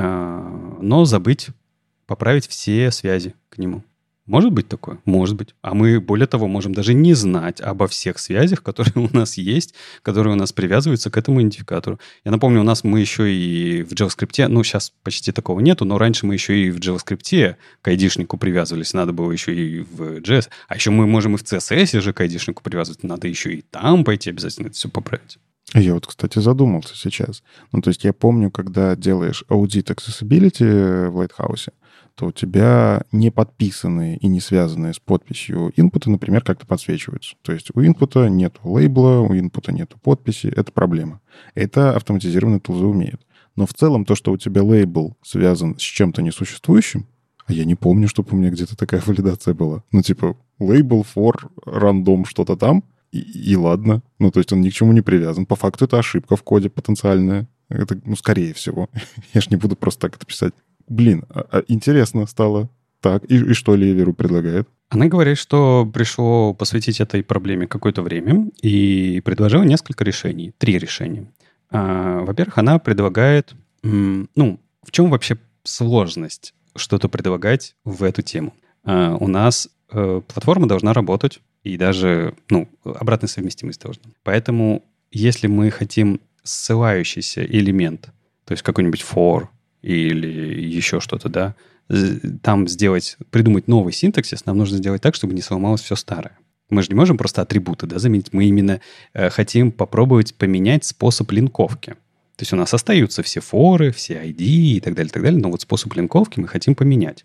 э, но забыть поправить все связи к нему. Может быть такое? Может быть. А мы, более того, можем даже не знать обо всех связях, которые у нас есть, которые у нас привязываются к этому идентификатору. Я напомню, у нас мы еще и в JavaScript, ну, сейчас почти такого нету, но раньше мы еще и в JavaScript к айдишнику привязывались, надо было еще и в джей эс. А еще мы можем и в си эс эс же к айдишнику привязывать, надо еще и там пойти обязательно это все поправить. Я вот, кстати, задумался сейчас. Ну, то есть я помню, когда делаешь аудит accessibility в Lighthouse, то у тебя не подписанные и не связанные с подписью инпуты, например, как-то подсвечиваются. То есть у инпута нет лейбла, у инпута нет подписи. Это проблема. Это автоматизированные тулзы умеют. Но в целом то, что у тебя лейбл связан с чем-то несуществующим, а я не помню, чтобы у меня где-то такая валидация была. Ну, типа, лейбл for рандом что-то там, и, и ладно. Ну, то есть он ни к чему не привязан. По факту это ошибка в коде потенциальная. Это, ну, скорее всего. Я ж не буду просто так это писать. Блин, а, а интересно стало. Так, и, и что Laravel предлагает? Она говорит, что пришло посвятить этой проблеме какое-то время и предложила несколько решений. Три решения. А, во-первых, она предлагает... М, ну, в чем вообще сложность что-то предлагать в эту тему? А, у нас а, платформа должна работать, и даже, ну, обратная совместимость должна. Поэтому, если мы хотим ссылающийся элемент, то есть какой-нибудь for или еще что-то, да, там сделать, придумать новый синтаксис, нам нужно сделать так, чтобы не сломалось все старое. Мы же не можем просто атрибуты, да, заменить. Мы именно э, хотим попробовать поменять способ линковки. То есть у нас остаются все форы, все ай ди и так далее, так далее, но вот способ линковки мы хотим поменять.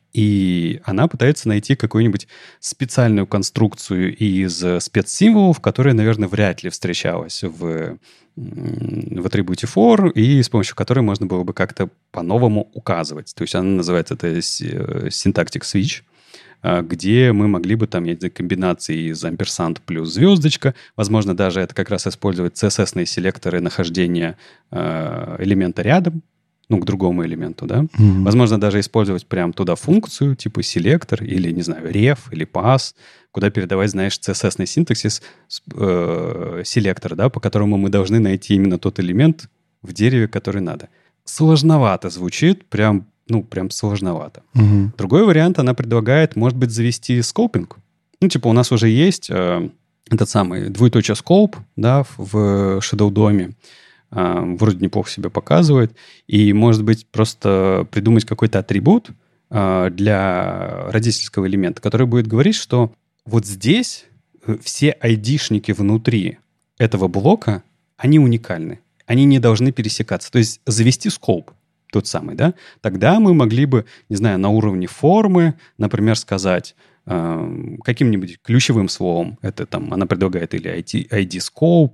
И она пытается найти какую-нибудь специальную конструкцию из спецсимволов, которая, наверное, вряд ли встречалась в, в атрибуте for, и с помощью которой можно было бы как-то по-новому указывать. То есть она называется это syntactic switch, где мы могли бы там иметь комбинации из амперсанд плюс звездочка. Возможно, даже это как раз использовать си эс эс-ные селекторы нахождения элемента рядом, ну, к другому элементу, да. Mm-hmm. Возможно, даже использовать прям туда функцию, типа селектор или, не знаю, ref или pass, куда передавать, знаешь, си эс эс-ный синтаксис э, селектор, да, по которому мы должны найти именно тот элемент в дереве, который надо. Сложновато звучит, прям, ну, прям сложновато. Mm-hmm. Другой вариант она предлагает, может быть, завести скопинг. Ну, типа, у нас уже есть э, этот самый двоеточие scope, да, в Shadow доме. Uh, вроде неплохо себя показывает. И, может быть, просто придумать какой-то атрибут uh, для родительского элемента, который будет говорить, что вот здесь все айдишники внутри этого блока, они уникальны. Они не должны пересекаться. То есть завести скоп тот самый, да? Тогда мы могли бы, не знаю, на уровне формы, например, сказать uh, каким-нибудь ключевым словом, это там она предлагает или ай ди scope,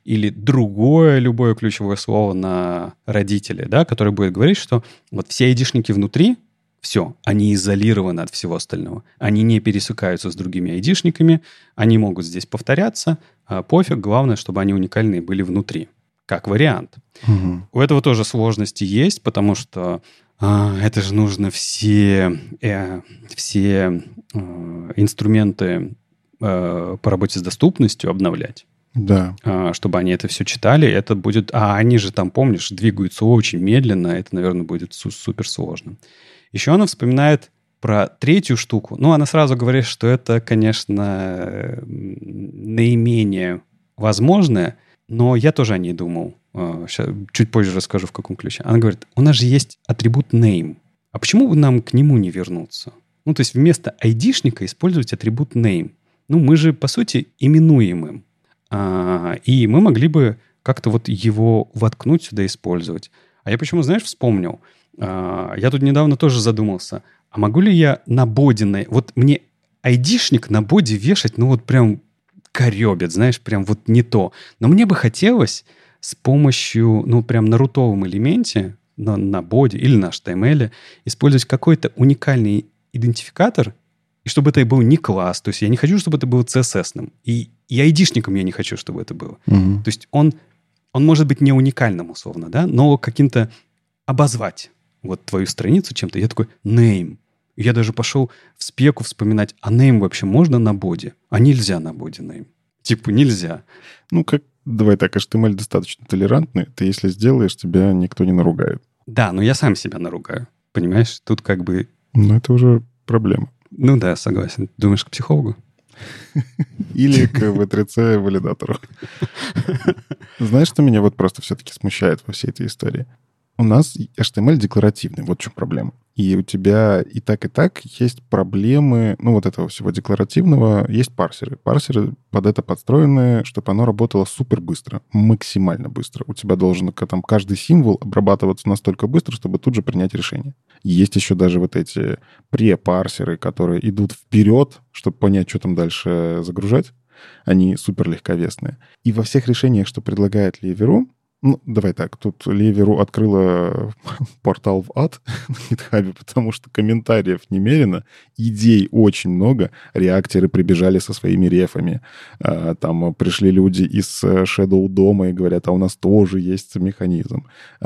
или другое любое ключевое слово на родителя, да, которое будет говорить, что вот все айдишники внутри, все, они изолированы от всего остального. Они не пересекаются с другими айдишниками, они могут здесь повторяться, а пофиг, главное, чтобы они уникальные были внутри, как вариант. Угу. У этого тоже сложности есть, потому что а, это же нужно все, э, все э, инструменты э, по работе с доступностью обновлять. Да. А, чтобы они это все читали. Это будет... А они же там, помнишь, двигаются очень медленно. Это, наверное, будет су- супер сложно. Еще она вспоминает про третью штуку. Ну, она сразу говорит, что это, конечно, наименее возможное, но я тоже о ней думал. Сейчас, чуть позже расскажу, в каком ключе. Она говорит, у нас же есть атрибут name. А почему бы нам к нему не вернуться? Ну, то есть вместо айдишника использовать атрибут name. Ну, мы же, по сути, именуем им. А, и мы могли бы как-то вот его воткнуть сюда, использовать. А я почему, знаешь, вспомнил? А, я тут недавно тоже задумался. А могу ли я на боди... На... Вот мне айдишник на боди вешать, ну, вот прям коребит, знаешь, прям вот не то. Но мне бы хотелось с помощью, ну, прям на рутовом элементе, на, на боди или на эйч ти эм эл использовать какой-то уникальный идентификатор, и чтобы это был не класс. То есть я не хочу, чтобы это было си эс эс-ным. И, и айдишником я не хочу, чтобы это было. Угу. То есть он, он может быть не уникальным, условно, да, но каким-то обозвать вот твою страницу чем-то. Я такой, name. Я даже пошел в спеку вспоминать, а name вообще можно на боди? А нельзя на боди name. Типа нельзя. Ну, как, давай так, эйч ти эм эл достаточно толерантный. Ты если сделаешь, тебя никто не наругает. Да, но я сам себя наругаю. Понимаешь? Тут как бы... Ну, это уже проблема. Ну да, согласен. Думаешь, к психологу? Или к ви три си-валидатору. Знаешь, что меня вот просто все-таки смущает во всей этой истории? У нас эйч ти эм эл декларативный, вот в чем проблема. И у тебя и так, и так есть проблемы, ну, вот этого всего декларативного, есть парсеры. Парсеры под это подстроены, чтобы оно работало супер быстро, максимально быстро. У тебя должен там каждый символ обрабатываться настолько быстро, чтобы тут же принять решение. Есть еще даже вот эти препарсеры, которые идут вперед, чтобы понять, что там дальше загружать. Они супер легковесные. И во всех решениях, что предлагает Ливеру, ну, давай так, тут Ливеру открыла портал в ад на GitHub, потому что комментариев немерено, идей очень много, реакторы прибежали со своими рефами, там пришли люди из Shadow дома и говорят, а у нас тоже есть механизм.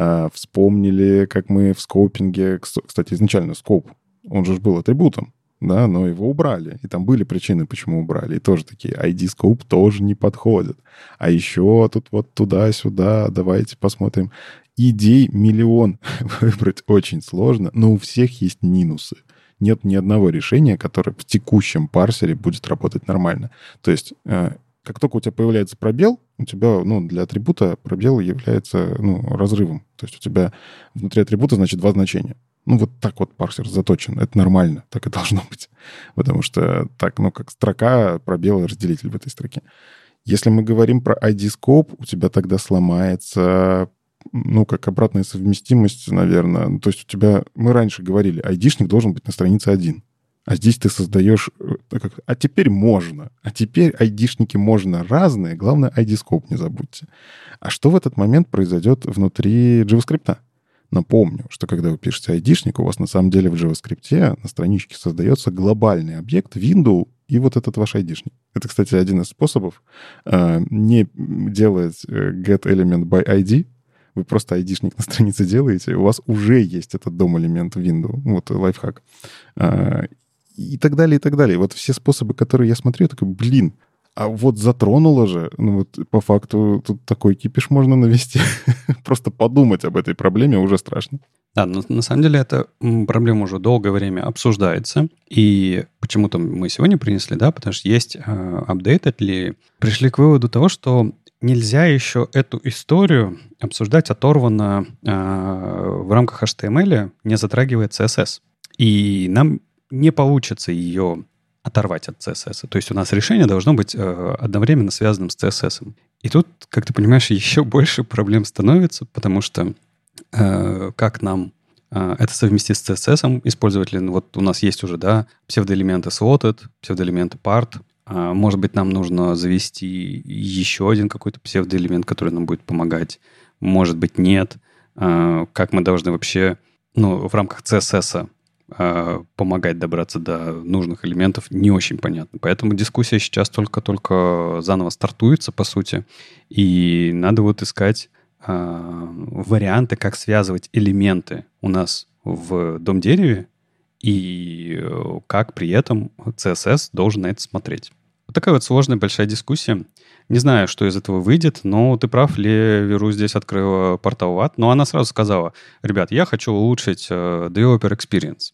Вспомнили, как мы в скопинге, кстати, изначально скоп, он же был атрибутом, да, но его убрали. И там были причины, почему убрали. И тоже такие, ай ди-scope тоже не подходит. А еще тут вот туда-сюда, давайте посмотрим. Идей миллион. Выбрать очень сложно, но у всех есть минусы. Нет ни одного решения, которое в текущем парсере будет работать нормально. То есть, как только у тебя появляется пробел, у тебя, ну, для атрибута пробел является, ну, разрывом. То есть у тебя внутри атрибута, значит, два значения. Ну, вот так вот парсер заточен. Это нормально, так и должно быть. Потому что так, ну, как строка, пробел и разделитель в этой строке. Если мы говорим про ай ди-scope, у тебя тогда сломается, ну, как обратная совместимость, наверное. То есть у тебя... Мы раньше говорили, айдишник должен быть на странице один. А здесь ты создаешь... А теперь можно. А теперь айдишники можно разные. Главное, ай ди-scope не забудьте. А что в этот момент произойдет внутри JavaScript? Напомню, что когда вы пишете айдишник, у вас на самом деле в JavaScript на страничке создается глобальный объект, window и вот этот ваш айдишник. Это, кстати, один из способов э, не делать get element by ай ди. Вы просто айдишник на странице делаете, и у вас уже есть этот дом-элемент window. Вот лайфхак. Э, и так далее, и так далее. Вот все способы, которые я смотрю, я такой, блин, а вот затронуло же, ну вот по факту тут такой кипиш можно навести. Просто подумать об этой проблеме уже страшно. Да, но на самом деле эта проблема уже долгое время обсуждается. И почему-то мы сегодня принесли, да, потому что есть апдейт, ли пришли к выводу того, что нельзя еще эту историю обсуждать оторванно э, в рамках эйч ти эм эл, не затрагивая си эс эс. И нам не получится ее оторвать от си эс эс. То есть у нас решение должно быть э, одновременно связанным с си эс эс. И тут, как ты понимаешь, еще больше проблем становится, потому что э, как нам э, это совместить с си эс эс, использовать ли, ну, вот у нас есть уже, да, псевдоэлементы slotted, псевдоэлементы part, А, может быть, нам нужно завести еще один какой-то псевдоэлемент, который нам будет помогать. Может быть, нет. А, как мы должны вообще, ну, в рамках си эс эс а, помогать добраться до нужных элементов, не очень понятно. Поэтому дискуссия сейчас только-только заново стартуется, по сути. И надо вот искать а, варианты, как связывать элементы у нас в дом-дереве, и как при этом си эс эс должен на это смотреть. Вот такая вот сложная большая дискуссия. Не знаю, что из этого выйдет, но ты прав, Лея здесь открыла портал ват, но она сразу сказала: ребят, я хочу улучшить uh, developer experience.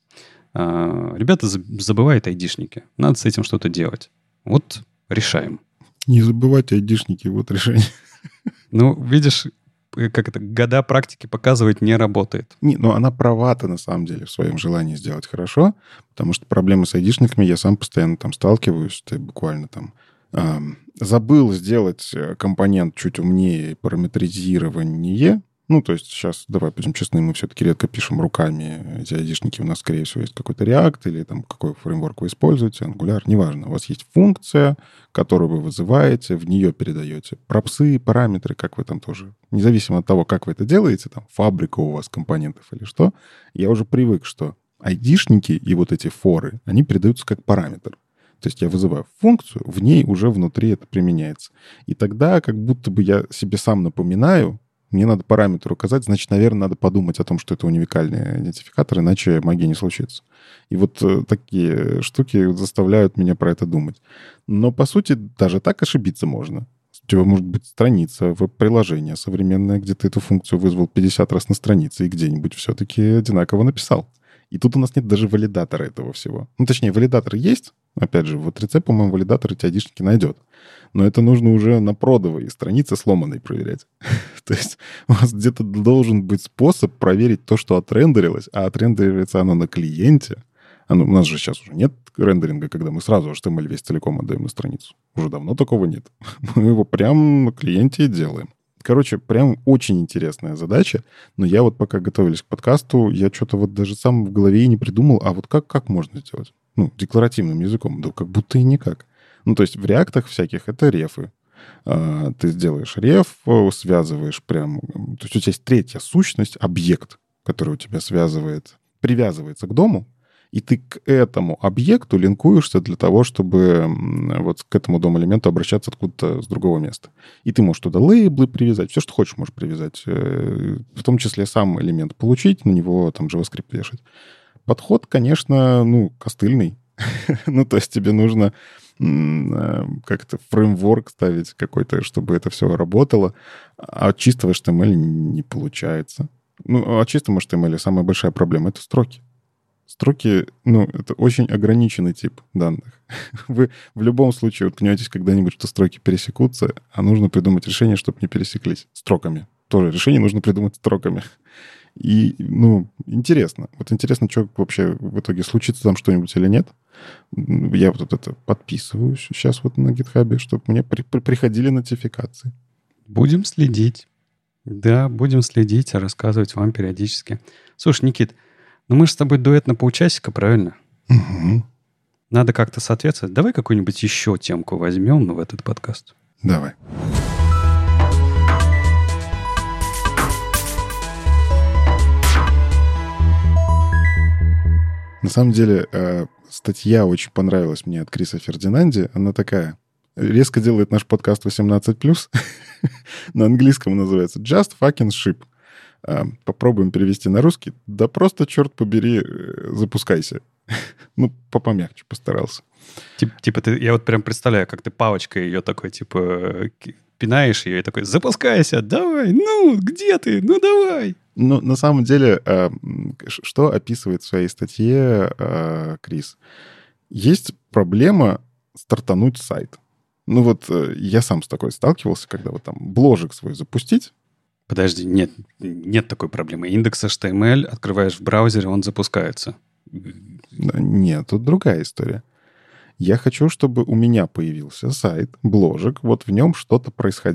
Uh, ребята забывают айдишники. Надо с этим что-то делать. Вот решаем. Не забывать айдишники, вот решение. Ну, видишь, как это, года практики показывает, не работает. Не, но она права-то на самом деле в своем желании сделать хорошо, потому что проблемы с айдишниками я сам постоянно там сталкиваюсь. Ты буквально там эм, забыл сделать компонент чуть умнее, параметризирование. Ну, то есть сейчас, давай будем честны, мы все-таки редко пишем руками. Эти айдишники у нас, скорее всего, есть какой-то React или там какой фреймворк вы используете, Angular, неважно. У вас есть функция, которую вы вызываете, в нее передаете пропсы, параметры, как вы там тоже, независимо от того, как вы это делаете, там фабрика у вас компонентов или что, я уже привык, что айдишники и вот эти форы, они передаются как параметр. То есть я вызываю функцию, в ней уже внутри это применяется. И тогда как будто бы я себе сам напоминаю, мне надо параметр указать, значит, наверное, надо подумать о том, что это уникальный идентификатор, иначе магия не случится. И вот э, такие штуки заставляют меня про это думать. Но, по сути, даже так ошибиться можно. У тебя может быть страница, веб-приложение современное, где ты эту функцию вызвал пятьдесят раз на странице и где-нибудь все-таки одинаково написал. И тут у нас нет даже валидатора этого всего. Ну, точнее, валидатор есть. Опять же, в ви три си, по-моему, валидатор эти айдишники найдет. Но это нужно уже на продовой странице сломанной проверять. То есть у вас где-то должен быть способ проверить то, что отрендерилось, а отрендерится оно на клиенте. Оно, у нас же сейчас уже нет рендеринга, когда мы сразу эйч ти эм эль весь целиком отдаем на страницу. Уже давно такого нет. Мы его прямо на клиенте и делаем. Короче, прям очень интересная задача. Но я вот пока готовились к подкасту, я что-то вот даже сам в голове и не придумал, а вот как, как можно сделать? Ну, декларативным языком. Да как будто и никак. Ну, то есть в реактах всяких это рефы. А, ты сделаешь реф, связываешь прям... То есть у тебя есть третья сущность, объект, который у тебя связывает, привязывается к дому, и ты к этому объекту линкуешься для того, чтобы вот к этому дом-элементу обращаться откуда-то с другого места. И ты можешь туда лейблы привязать, все, что хочешь, можешь привязать. В том числе сам элемент получить, на него там JavaScript вешать. Подход, конечно, ну, костыльный. Ну, то есть тебе нужно как-то фреймворк ставить какой-то, чтобы это все работало. А от чистого эйч ти эм эль не получается. Ну, от чистого эйч ти эм эль самая большая проблема — это строки. Строки, ну, это очень ограниченный тип данных. Вы в любом случае уткнетесь когда-нибудь, что строки пересекутся, а нужно придумать решение, чтобы не пересеклись строками. Тоже решение нужно придумать строками. И, ну, интересно. Вот интересно, что вообще в итоге случится там что-нибудь или нет. Я вот это подписываюсь сейчас вот на гитхабе, чтобы мне при- при- приходили нотификации. Будем следить. Да, будем следить, а рассказывать вам периодически. Слушай, Никит, ну мы же с тобой дуэт на полчасика, правильно? Угу. Надо как-то соответствовать. Давай какую-нибудь еще темку возьмем в этот подкаст. Давай. На самом деле, э, статья очень понравилась мне от Криса Фердинанди. Она такая, резко делает наш подкаст восемнадцать плюс. На английском называется «Just fucking ship». Э, попробуем перевести на русский. Да просто, черт побери, запускайся. Ну, попомягче постарался. Тип, типа ты, я вот прям представляю, как ты палочкой ее такой, типа, пинаешь ее и такой, запускайся, давай, ну, где ты, ну, давай. Ну, на самом деле, что описывает в своей статье Крис? Есть проблема стартануть сайт. Ну вот я сам с такой сталкивался, когда вот там бложек свой запустить. Подожди, нет, нет такой проблемы. Индекс эйч ти эм эль открываешь в браузере, он запускается. Нет, тут другая история. Я хочу, чтобы у меня появился сайт, бложек, вот в нем что-то происходило.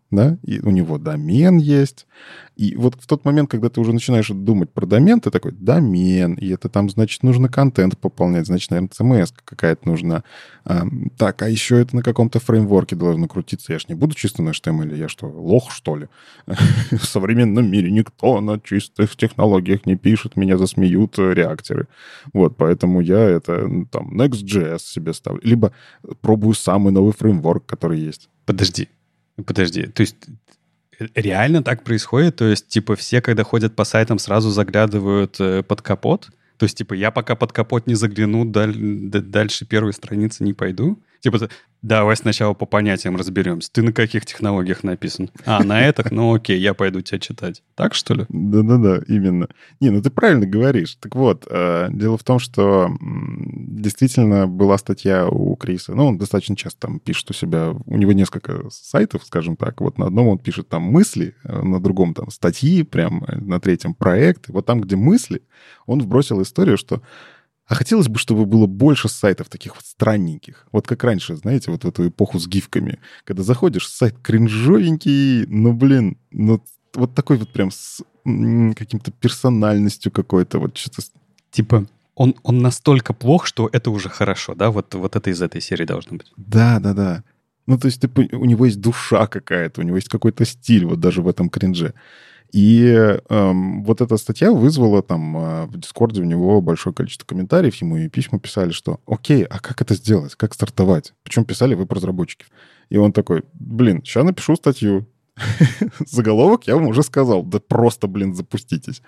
да, и у него домен есть. И вот в тот момент, когда ты уже начинаешь думать про домен, ты такой, домен, и это там, значит, нужно контент пополнять, значит, наверное, си эм эс какая-то нужна. А, так, а еще это на каком-то фреймворке должно крутиться. Я ж не буду чисто на эйч ти эм эл, я что, лох, что ли? В современном мире никто на чистых технологиях не пишет, меня засмеют реакторы. Вот, поэтому я это, там, Next.js себе ставлю. Либо пробую самый новый фреймворк, который есть. Подожди, подожди. То есть реально так происходит? То есть, типа, все, когда ходят по сайтам, сразу заглядывают э, под капот? То есть, типа, я пока под капот не загляну, даль, дальше первой страницы не пойду? Типа, давай сначала по понятиям разберемся. Ты на каких технологиях написан? А, на этих? Ну окей, я пойду тебя читать. Так, что ли? Да-да-да, именно. Не, ну ты правильно говоришь. Так вот, э, дело в том, что м, действительно была статья у Криса. Ну, он достаточно часто там пишет у себя... У него несколько сайтов, скажем так. Вот на одном он пишет там мысли, на другом там статьи, прям на третьем проект. И вот там, где мысли, он вбросил историю, что а хотелось бы, чтобы было больше сайтов таких вот странненьких. Вот как раньше, знаете, вот в эту эпоху с гифками. Когда заходишь, сайт кринжовенький, ну, блин, ну, вот такой вот прям с м, каким-то персональностью какой-то. Вот что-то... Типа, он, он настолько плох, что это уже хорошо, да? Вот, вот это из этой серии должно быть. Да, да, да. Ну, то есть ты, у него есть душа какая-то, у него есть какой-то стиль вот даже в этом кринже. И эм, вот эта статья вызвала там э, в Дискорде у него большое количество комментариев, ему и письма писали, что окей, а как это сделать, как стартовать? Причем писали веб-разработчики. И он такой, блин, сейчас напишу статью. Заголовок я вам уже сказал, да просто, блин, запуститесь.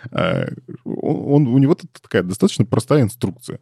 Он, у него такая достаточно простая инструкция.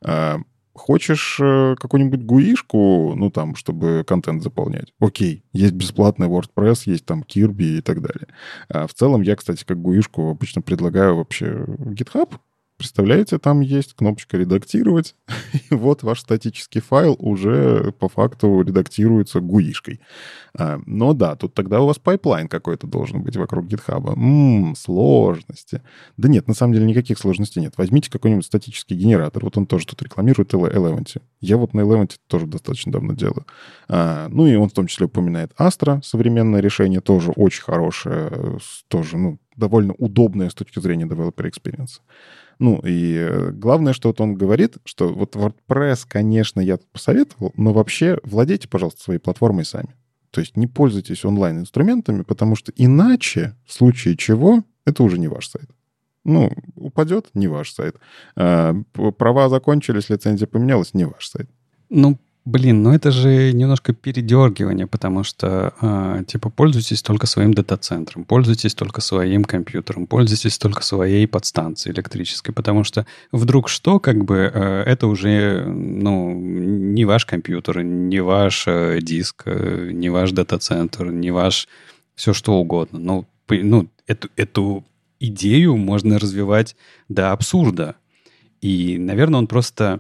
Хочешь какую-нибудь гуишку, ну, там, чтобы контент заполнять? Окей, есть бесплатный WordPress, есть там Kirby и так далее. А в целом я, кстати, как гуишку обычно предлагаю вообще GitHub. Представляете, там есть кнопочка «Редактировать», и вот ваш статический файл уже по факту редактируется гуишкой. А, но да, тут тогда у вас пайплайн какой-то должен быть вокруг GitHub. Ммм, сложности. Да нет, на самом деле никаких сложностей нет. Возьмите какой-нибудь статический генератор. Вот он тоже тут рекламирует Eleventy. Я вот на Eleventy тоже достаточно давно делаю. А, ну и он в том числе упоминает Astra. Современное решение тоже очень хорошее. Тоже, ну, довольно удобное с точки зрения developer experience. Ну, и главное, что вот он говорит, что вот WordPress, конечно, я тут посоветовал, но вообще владейте, пожалуйста, своей платформой сами. То есть не пользуйтесь онлайн-инструментами, потому что иначе, в случае чего, это уже не ваш сайт. Ну, упадет — не ваш сайт. А, права закончились, лицензия поменялась — не ваш сайт. Ну, блин, ну это же немножко передергивание, потому что, э, типа, пользуйтесь только своим дата-центром, пользуйтесь только своим компьютером, пользуйтесь только своей подстанцией электрической, потому что вдруг что, как бы, э, это уже, ну, не ваш компьютер, не ваш э, диск, э, не ваш дата-центр, не ваш все что угодно. Ну, по, ну эту, эту идею можно развивать до абсурда. И, наверное, он просто...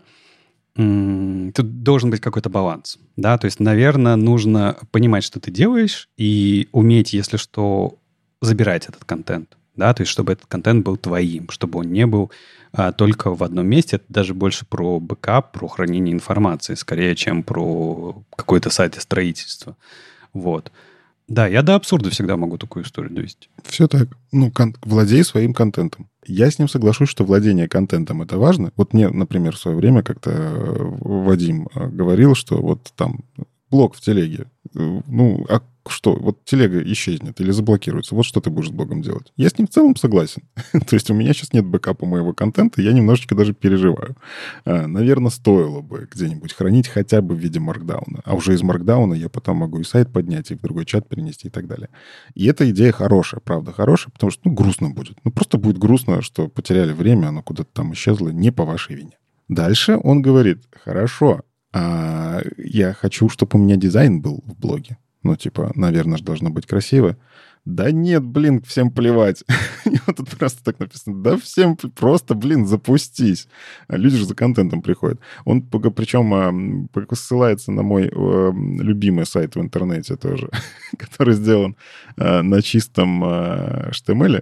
Тут должен быть какой-то баланс, да, то есть, наверное, нужно понимать, что ты делаешь, и уметь, если что, забирать этот контент, да, то есть, чтобы этот контент был твоим, чтобы он не был а, только в одном месте. Это даже больше про бэкап, про хранение информации, скорее, чем про какое-то сайтостроительство. Вот. Да, я до абсурда всегда могу такую историю довести. Все так. Ну, кон- владей своим контентом. Я с ним соглашусь, что владение контентом — это важно. Вот мне, например, в свое время как-то Вадим говорил, что вот там блог в телеге. Ну, а что? Вот телега исчезнет или заблокируется. Вот что ты будешь с блогом делать? Я с ним в целом согласен. То есть у меня сейчас нет бэкапа моего контента, я немножечко даже переживаю. А, наверное, стоило бы где-нибудь хранить хотя бы в виде маркдауна. А уже из маркдауна я потом могу и сайт поднять, и в другой чат перенести и так далее. И эта идея хорошая, правда хорошая, потому что, ну, грустно будет. Ну, просто будет грустно, что потеряли время, оно куда-то там исчезло не по вашей вине. Дальше он говорит: хорошо, а я хочу, чтобы у меня дизайн был в блоге. Ну, типа, наверное же, должно быть красиво. Да нет, блин, всем плевать. И вот тут просто так написано. Да всем просто, блин, запустись. А люди же за контентом приходят. Он, причем, ссылается на мой любимый сайт в интернете тоже, который сделан на чистом эйч ти эм эл.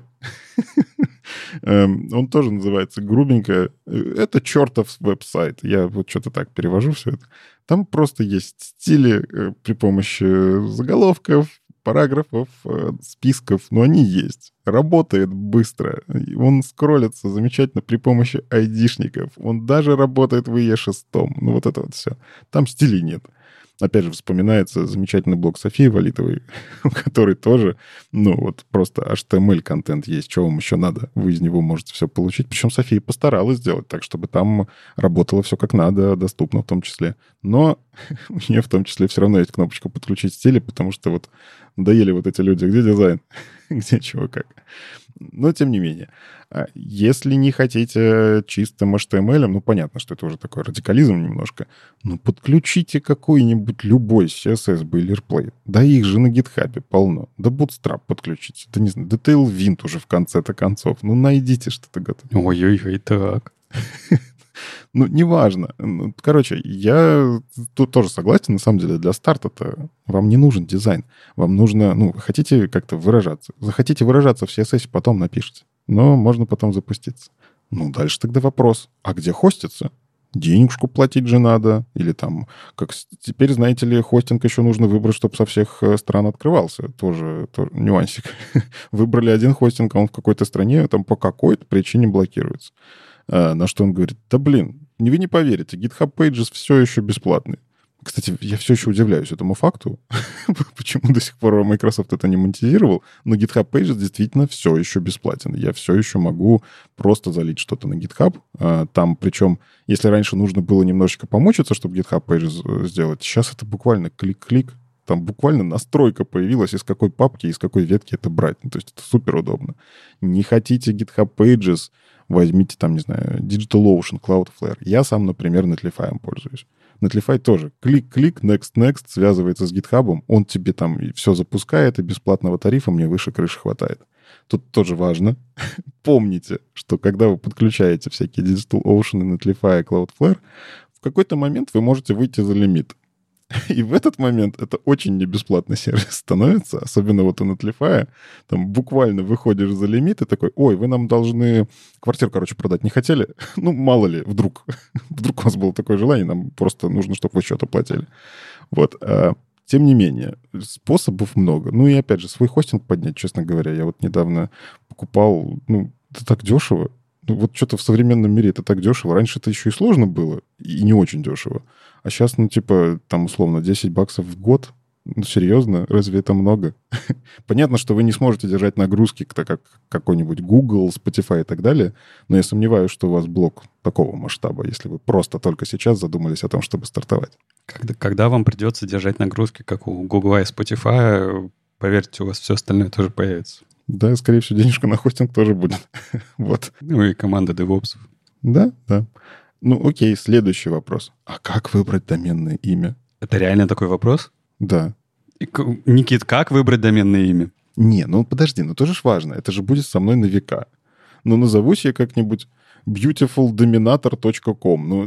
Он тоже называется грубенько. Это чертов веб-сайт. Я вот что-то так перевожу все это. Там просто есть стили при помощи заголовков, параграфов, списков, но они есть. Работает быстро. Он скроллится замечательно при помощи айдишников. Он даже работает в и и шесть. Ну, вот это вот все. Там стилей нет. Опять же, вспоминается замечательный блог Софии Валитовой, у которой тоже, ну, вот просто эйч ти эм эль-контент есть. Что вам еще надо? Вы из него можете все получить. Причем София постаралась сделать так, чтобы там работало все как надо, доступно в том числе. Но у нее в том числе все равно есть кнопочка «Подключить стили», потому что вот доели вот эти люди. Где дизайн? Где чего как? Но тем не менее. Если не хотите чистым эйч ти эм эль, ну, понятно, что это уже такой радикализм немножко, ну, подключите какой-нибудь любой си эс эс бойлерплейт. Да их же на гитхабе полно. Да Bootstrap подключите. Да не знаю, да Tailwind уже в конце-то концов. Ну, найдите что-то готовое. Ой-ой-ой, так. Ну, неважно. Короче, я тут тоже согласен. На самом деле, для старта-то вам не нужен дизайн. Вам нужно, ну, хотите как-то выражаться. Захотите выражаться в си эс эс, потом напишите. Но можно потом запуститься. Ну, дальше тогда вопрос. А где хостится? Денежку платить же надо. Или там, как теперь, знаете ли, хостинг еще нужно выбрать, чтобы со всех стран открывался. Тоже, тоже нюансик. Выбрали один хостинг, а он в какой-то стране там по какой-то причине блокируется. А, на что он говорит: да блин, вы не поверите, GitHub Pages все еще бесплатный. Кстати, я все еще удивляюсь этому факту, почему до сих пор Microsoft это не монетизировал, но GitHub Pages действительно все еще бесплатен. Я все еще могу просто залить что-то на GitHub. Там, причем, если раньше нужно было немножечко помучиться, чтобы GitHub Pages сделать, сейчас это буквально клик-клик. Там буквально настройка появилась, из какой папки, из какой ветки это брать. Ну, то есть это супер удобно. Не хотите GitHub Pages, возьмите там, не знаю, DigitalOcean, Cloudflare. Я сам, например, Netlify пользуюсь. Netlify тоже. Клик-клик, next-next, связывается с GitHub. Он тебе там все запускает, и бесплатного тарифа мне выше крыши хватает. Тут тоже важно. Помните, что когда вы подключаете всякие DigitalOcean, Netlify, Cloudflare, в какой-то момент вы можете выйти за лимит. И в этот момент это очень небесплатный сервис становится, особенно вот у Netlify. Там буквально выходишь за лимит и такой: ой, вы нам должны квартиру, короче, продать не хотели? Ну, мало ли, вдруг. Вдруг у вас было такое желание, нам просто нужно, чтобы вы счет оплатили. Вот. Тем не менее, способов много. Ну и опять же, свой хостинг поднять, честно говоря. Я вот недавно покупал, ну, это так дешево. Ну, вот что-то в современном мире это так дешево. Раньше это еще и сложно было, и не очень дешево. А сейчас, ну, типа, там, условно, десять баксов в год. Ну, серьезно? Разве это много? Понятно, что вы не сможете держать нагрузки, как какой-нибудь Google, Spotify и так далее, но я сомневаюсь, что у вас блог такого масштаба, если вы просто только сейчас задумались о том, чтобы стартовать. Когда, когда вам придется держать нагрузки, как у Google и Spotify, поверьте, у вас все остальное тоже появится. Да, скорее всего, денежка на хостинг тоже будет. Вот. Ну и команда девопсов. Да, да. Ну, окей, следующий вопрос. А как выбрать доменное имя? Это реально такой вопрос? Да. И, Никит, как выбрать доменное имя? Не, ну подожди, ну тоже ж важно. Это же будет со мной на века. Ну, назовусь я как-нибудь beautiful dominator точка com. Ну,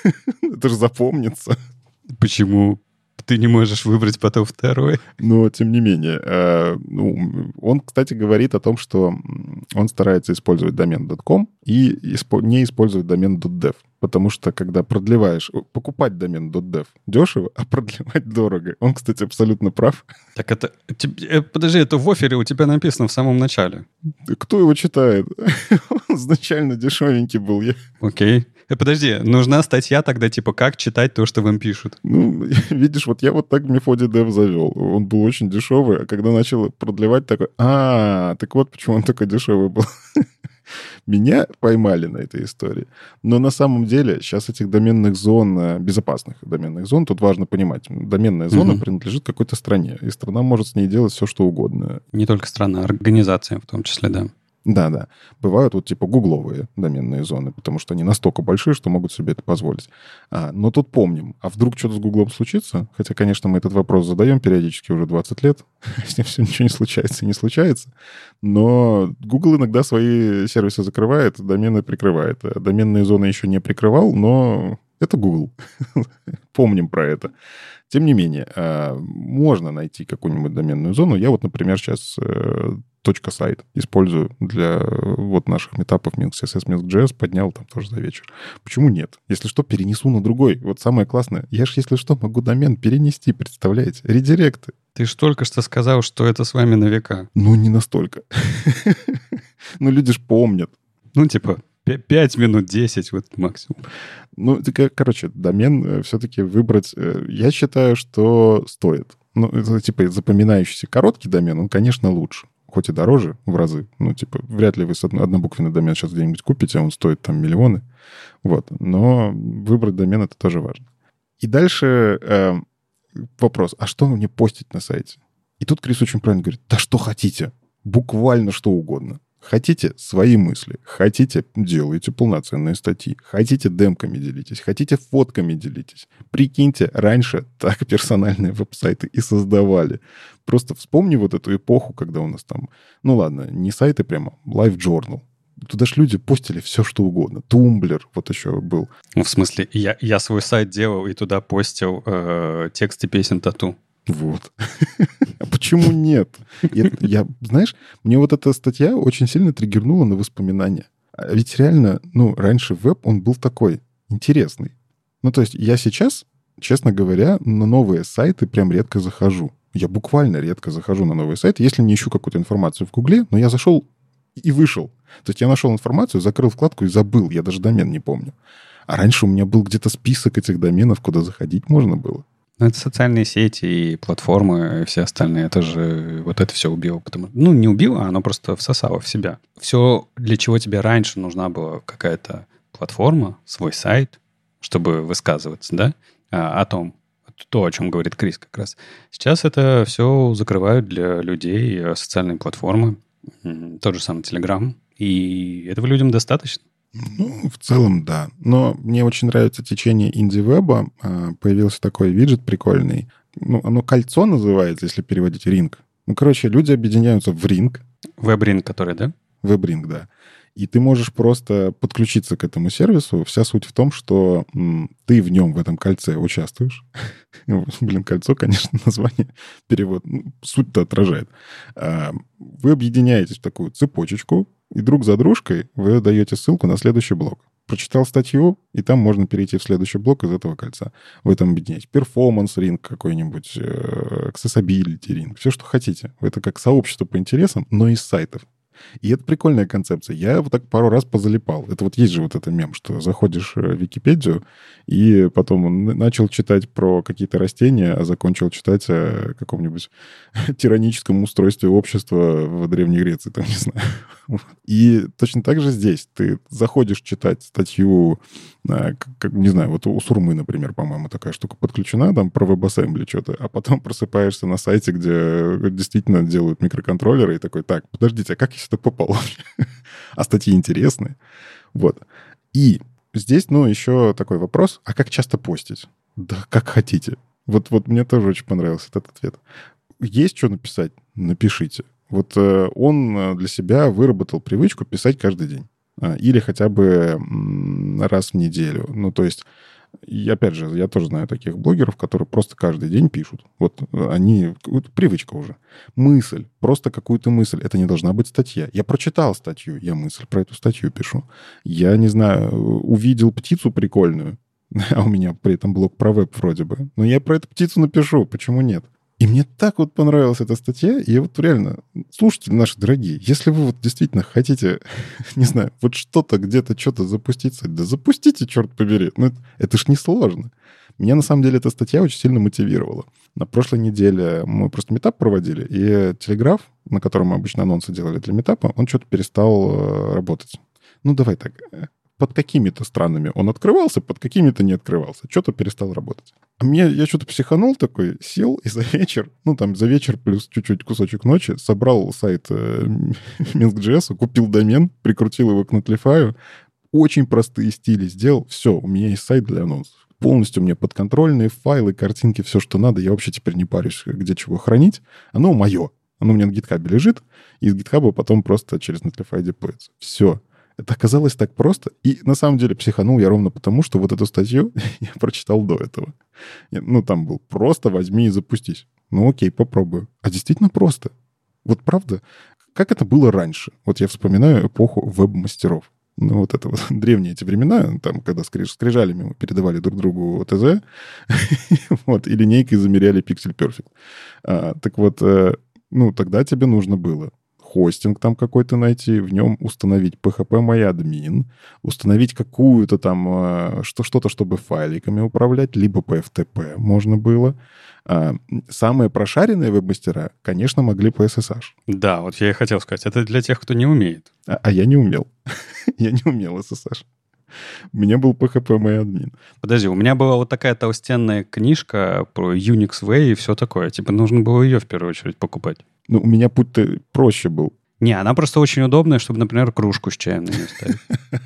это же запомнится. Почему? Ты не можешь выбрать потом второй. Но, тем не менее, э, ну, он, кстати, говорит о том, что он старается использовать домен .com и испо- не использовать домен .dev. Потому что, когда продлеваешь... Покупать домен .dev дешево, а продлевать дорого. Он, кстати, абсолютно прав. Так это... Подожди, это в оффере у тебя написано в самом начале. Кто его читает? Он изначально дешевенький был. Я... Окей. Э, подожди, нужна статья тогда, типа, как читать то, что вам пишут. Ну, видишь, вот я вот так Mefodi Dev завел. Он был очень дешевый, а когда начал продлевать, такой: а, так вот почему он такой дешевый был. Меня поймали на этой истории. Но на самом деле сейчас этих доменных зон, безопасных доменных зон, тут важно понимать, доменная зона угу. принадлежит какой-то стране, и страна может с ней делать все, что угодно. Не только страна, организация в том числе, да. Да-да. Бывают вот типа гугловые доменные зоны, потому что они настолько большие, что могут себе это позволить. А, но тут помним, а вдруг что-то с Гуглом случится? Хотя, конечно, мы этот вопрос задаем периодически уже двадцать лет. С ним все ничего не случается и не случается. Но Google иногда свои сервисы закрывает, домены прикрывает. Доменные зоны еще не прикрывал, но это Google. Помним про это. Тем не менее, можно найти какую-нибудь доменную зону. Я вот, например, сейчас .сайт использую для вот наших метапов Minsk.css, Minsk.js, поднял там тоже за вечер. Почему нет? Если что, перенесу на другой. Вот самое классное. Я же, если что, могу домен перенести, представляете? Редиректы. Ты же только что сказал, что это с вами на века. Ну, не настолько. Ну, люди ж помнят. Ну, типа, пять минут, десять вот максимум. Ну, короче, домен все-таки выбрать, я считаю, что стоит. Ну, это, типа, запоминающийся короткий домен, он, конечно, лучше. Хоть и дороже в разы. Ну, типа, вряд ли вы однобуквенный домен сейчас где-нибудь купите, а он стоит там миллионы. Вот. Но выбрать домен — это тоже важно. И дальше э, вопрос, а что мне постить на сайте? И тут Крис очень правильно говорит, да что хотите, буквально что угодно. Хотите — свои мысли. Хотите — делайте полноценные статьи. Хотите — демками делитесь. Хотите — фотками делитесь. Прикиньте, раньше так персональные веб-сайты и создавали. Просто вспомни вот эту эпоху, когда у нас там... Ну ладно, не сайты прямо, LiveJournal. Туда ж люди постили все, что угодно. Тумблер вот еще был. Ну, в смысле, я, я свой сайт делал и туда постил э, тексты песен Тату. Вот. А почему нет? Я, я, знаешь, мне вот эта статья очень сильно триггернула на воспоминания. А ведь реально, ну, раньше веб, он был такой интересный. Ну, то есть я сейчас, честно говоря, на новые сайты прям редко захожу. Я буквально редко захожу на новые сайты, если не ищу какую-то информацию в Гугле, но я зашел и вышел. То есть я нашел информацию, закрыл вкладку и забыл. Я даже домен не помню. А раньше у меня был где-то список этих доменов, куда заходить можно было. Ну, это социальные сети и платформы, и все остальные. Это же вот это все убило. Потому, ну, не убило, оно просто всосало в себя. Все, для чего тебе раньше нужна была какая-то платформа, свой сайт, чтобы высказываться, да, о том, то, о чем говорит Крис как раз. Сейчас это все закрывают для людей социальные платформы, тот же самый Telegram, и этого людям достаточно. Ну, в целом, да. Но мне очень нравится течение инди-веба. Появился такой виджет прикольный. Ну, оно кольцо называется, если переводить ринг. Ну, короче, люди объединяются в ринг. Веб-ринг, который, да? Веб-ринг, да. И ты можешь просто подключиться к этому сервису. Вся суть в том, что м, ты в нем, в этом кольце, участвуешь. Блин, кольцо, конечно, название, перевод. Ну, суть-то отражает. А, вы объединяетесь в такую цепочечку, и друг за дружкой вы даете ссылку на следующий блок. Прочитал статью, и там можно перейти в следующий блок из этого кольца. Вы там объединяете перформанс-ринг какой-нибудь, accessibility-ринг, все, что хотите. Это как сообщество по интересам, но из сайтов. И это прикольная концепция. Я вот так пару раз позалипал. Это вот есть же вот этот мем, что заходишь в Википедию, и потом начал читать про какие-то растения, а закончил читать о каком-нибудь тираническом устройстве общества в Древней Греции, там, не знаю. И точно так же здесь. Ты заходишь читать статью, как, не знаю, вот у Сурмы, например, по-моему, такая штука подключена, там, про WebAssembly что-то, а потом просыпаешься на сайте, где действительно делают микроконтроллеры, и такой, так, подождите, а как я сюда попал вообще? А статьи интересные. Вот. И здесь, ну, еще такой вопрос, а как часто постить? Да как хотите. Вот, вот мне тоже очень понравился этот ответ. Есть что написать? Напишите. Вот э, он для себя выработал привычку писать каждый день. Э, или хотя бы м, раз в неделю. Ну, то есть, и опять же, я тоже знаю таких блогеров, которые просто каждый день пишут. Вот они... Вот привычка уже. Мысль. Просто какую-то мысль. Это не должна быть статья. Я прочитал статью, я мысль про эту статью пишу. Я, не знаю, увидел птицу прикольную, а у меня при этом блог про веб вроде бы. Но я про эту птицу напишу. Почему нет? И мне так вот понравилась эта статья, и вот реально, слушатели наши дорогие, если вы вот действительно хотите, не знаю, вот что-то где-то, что-то запустить, да запустите, черт побери. Ну, это, это ж не сложно. Меня, на самом деле, эта статья очень сильно мотивировала. На прошлой неделе мы просто митап проводили, и Телеграф, на котором мы обычно анонсы делали для митапа, он что-то перестал работать. Ну, давай так, под какими-то странами он открывался, под какими-то не открывался. Что-то перестал работать. А мне, я что-то психанул такой, сел и за вечер, ну там за вечер плюс чуть-чуть кусочек ночи, собрал сайт э, Minsk.js, купил домен, прикрутил его к Netlify, очень простые стили сделал. Все, у меня есть сайт для анонсов. Полностью мне подконтрольные файлы, картинки, все, что надо. Я вообще теперь не парюсь, где чего хранить. Оно мое. Оно у меня на GitHub лежит, и из GitHub потом просто через Netlify деплоится. Все. Это оказалось так просто. И на самом деле психанул я ровно потому, что вот эту статью я прочитал до этого. Ну, там был просто возьми и запустись. Ну, окей, попробую. А действительно просто. Вот правда, как это было раньше. Вот я вспоминаю эпоху веб-мастеров. Ну, вот это вот древние эти времена, там, когда скриж, скрижалями мы передавали друг другу ТЗ, вот, и линейкой замеряли Pixel Perfect. А, так вот, ну, тогда тебе нужно было хостинг там какой-то найти, в нем установить пи эйч пи MyAdmin, установить какую-то там, что, что-то, чтобы файликами управлять, либо по эф ти пи можно было. А, самые прошаренные веб-мастера, конечно, могли по эс эс эйч. Да, вот я и хотел сказать, это для тех, кто не умеет. А, а я не умел. Я не умел эс эс эйч. У меня был пи эйч пи MyAdmin. Подожди, у меня была вот такая толстенная книжка про Unix Way и все такое. Типа нужно было ее в первую очередь покупать. Ну, у меня путь-то проще был. Не, она просто очень удобная, чтобы, например, кружку с чаем на нее ставить.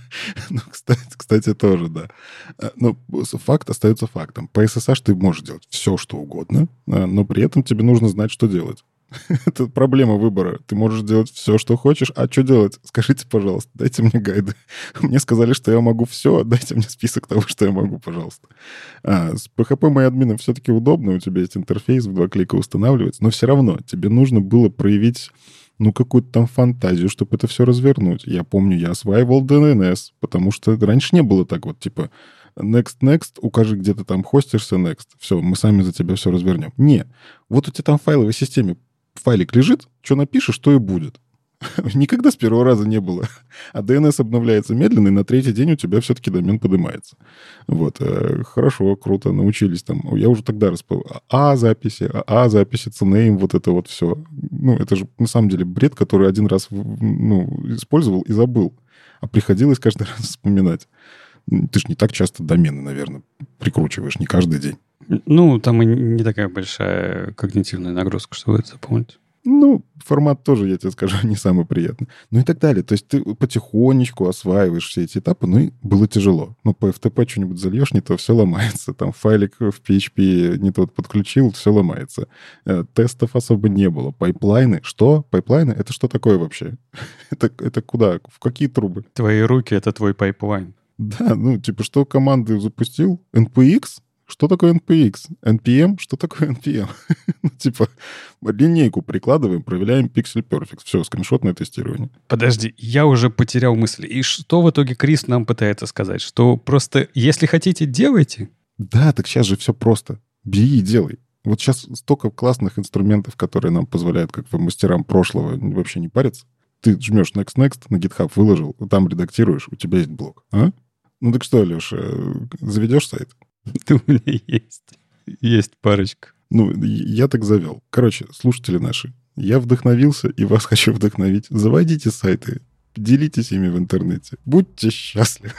Ну, кстати, кстати, тоже, да. Но факт остается фактом. По эс эс эйч ты можешь делать все, что угодно, но при этом тебе нужно знать, что делать. Это проблема выбора. Ты можешь делать все, что хочешь. А что делать? Скажите, пожалуйста, дайте мне гайды. Мне сказали, что я могу все. Дайте мне список того, что я могу, пожалуйста. А, с пи эйч пи MyAdmin все-таки удобно. У тебя есть интерфейс, в два клика устанавливается. Но все равно тебе нужно было проявить, ну, какую-то там фантазию, чтобы это все развернуть. Я помню, я осваивал ди эн эс, потому что раньше не было так вот, типа, next, next, укажи, где ты там хостишься, next. Все, мы сами за тебя все развернем. Не. Вот у тебя там в файловой системе файлик лежит, что напишешь, то и будет. Никогда с первого раза не было. А ди эн эс обновляется медленно, и на третий день у тебя все-таки домен поднимается. Вот. Хорошо, круто, научились там. Я уже тогда распал. А записи, а записи, цнейм, вот это вот все. Ну, это же на самом деле бред, который один раз, ну, использовал и забыл. А приходилось каждый раз вспоминать. Ты же не так часто домены, наверное, прикручиваешь, не каждый день. Ну, там и не такая большая когнитивная нагрузка, чтобы это запомнить. Ну, формат тоже, я тебе скажу, не самый приятный. Ну и так далее. То есть ты потихонечку осваиваешь все эти этапы, ну и было тяжело. Ну, по эф ти пи что-нибудь зальешь, не то все ломается. Там файлик в пи эйч пи не тот подключил, все ломается. Тестов особо не было. Пайплайны. Что? Пайплайны? Это что такое вообще? это, это куда? В какие трубы? Твои руки — это твой пайплайн. Да, ну, типа, что команды запустил? эн пи икс? Что такое эн пи икс? эн пи эм? Что такое эн пи эм? Ну, типа, линейку прикладываем, проверяем Pixel Perfect. Все, скриншотное тестирование. Подожди, я уже потерял мысли. И что в итоге Крис нам пытается сказать? Что просто, если хотите, делайте? Да, так сейчас же все просто. Бери и делай. Вот сейчас столько классных инструментов, которые нам позволяют, как мастерам прошлого, вообще не париться. Ты жмешь next, next, на GitHub выложил, там редактируешь, у тебя есть блог. А? Ну так что, Леша, заведешь сайт? Да у меня есть. Есть парочка. Ну, я так завел. Короче, слушатели наши, я вдохновился и вас хочу вдохновить. Заводите сайты, делитесь ими в интернете. Будьте счастливы.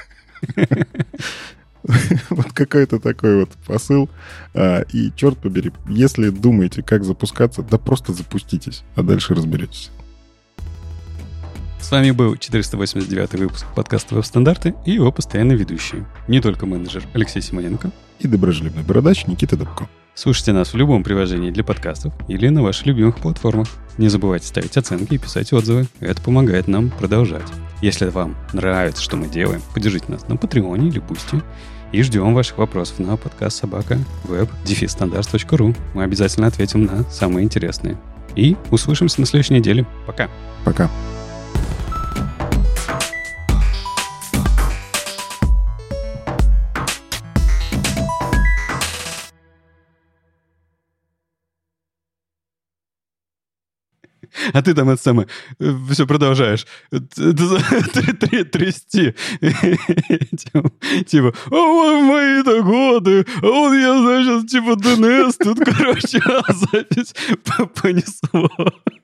Вот какой-то такой вот посыл. И, черт побери, если думаете, как запускаться, да просто запуститесь, а дальше разберетесь. С вами был четыреста восемьдесят девятый выпуск подкаста «Веб-стандарты» и его постоянный ведущий. Не только менеджер Алексей Симоненко и доброжелюбный бородач Никита Добко. Слушайте нас в любом приложении для подкастов или на ваших любимых платформах. Не забывайте ставить оценки и писать отзывы. Это помогает нам продолжать. Если вам нравится, что мы делаем, поддержите нас на Патреоне или Бусти. И ждем ваших вопросов на подкаст собака веб дефис стандарт точка ру. Мы обязательно ответим на самые интересные. И услышимся на следующей неделе. Пока. Пока. А ты там это самое, все продолжаешь трясти. Типа, а вот мои-то годы, а вот я, значит, типа ди эн эс, тут, короче, запись понесло.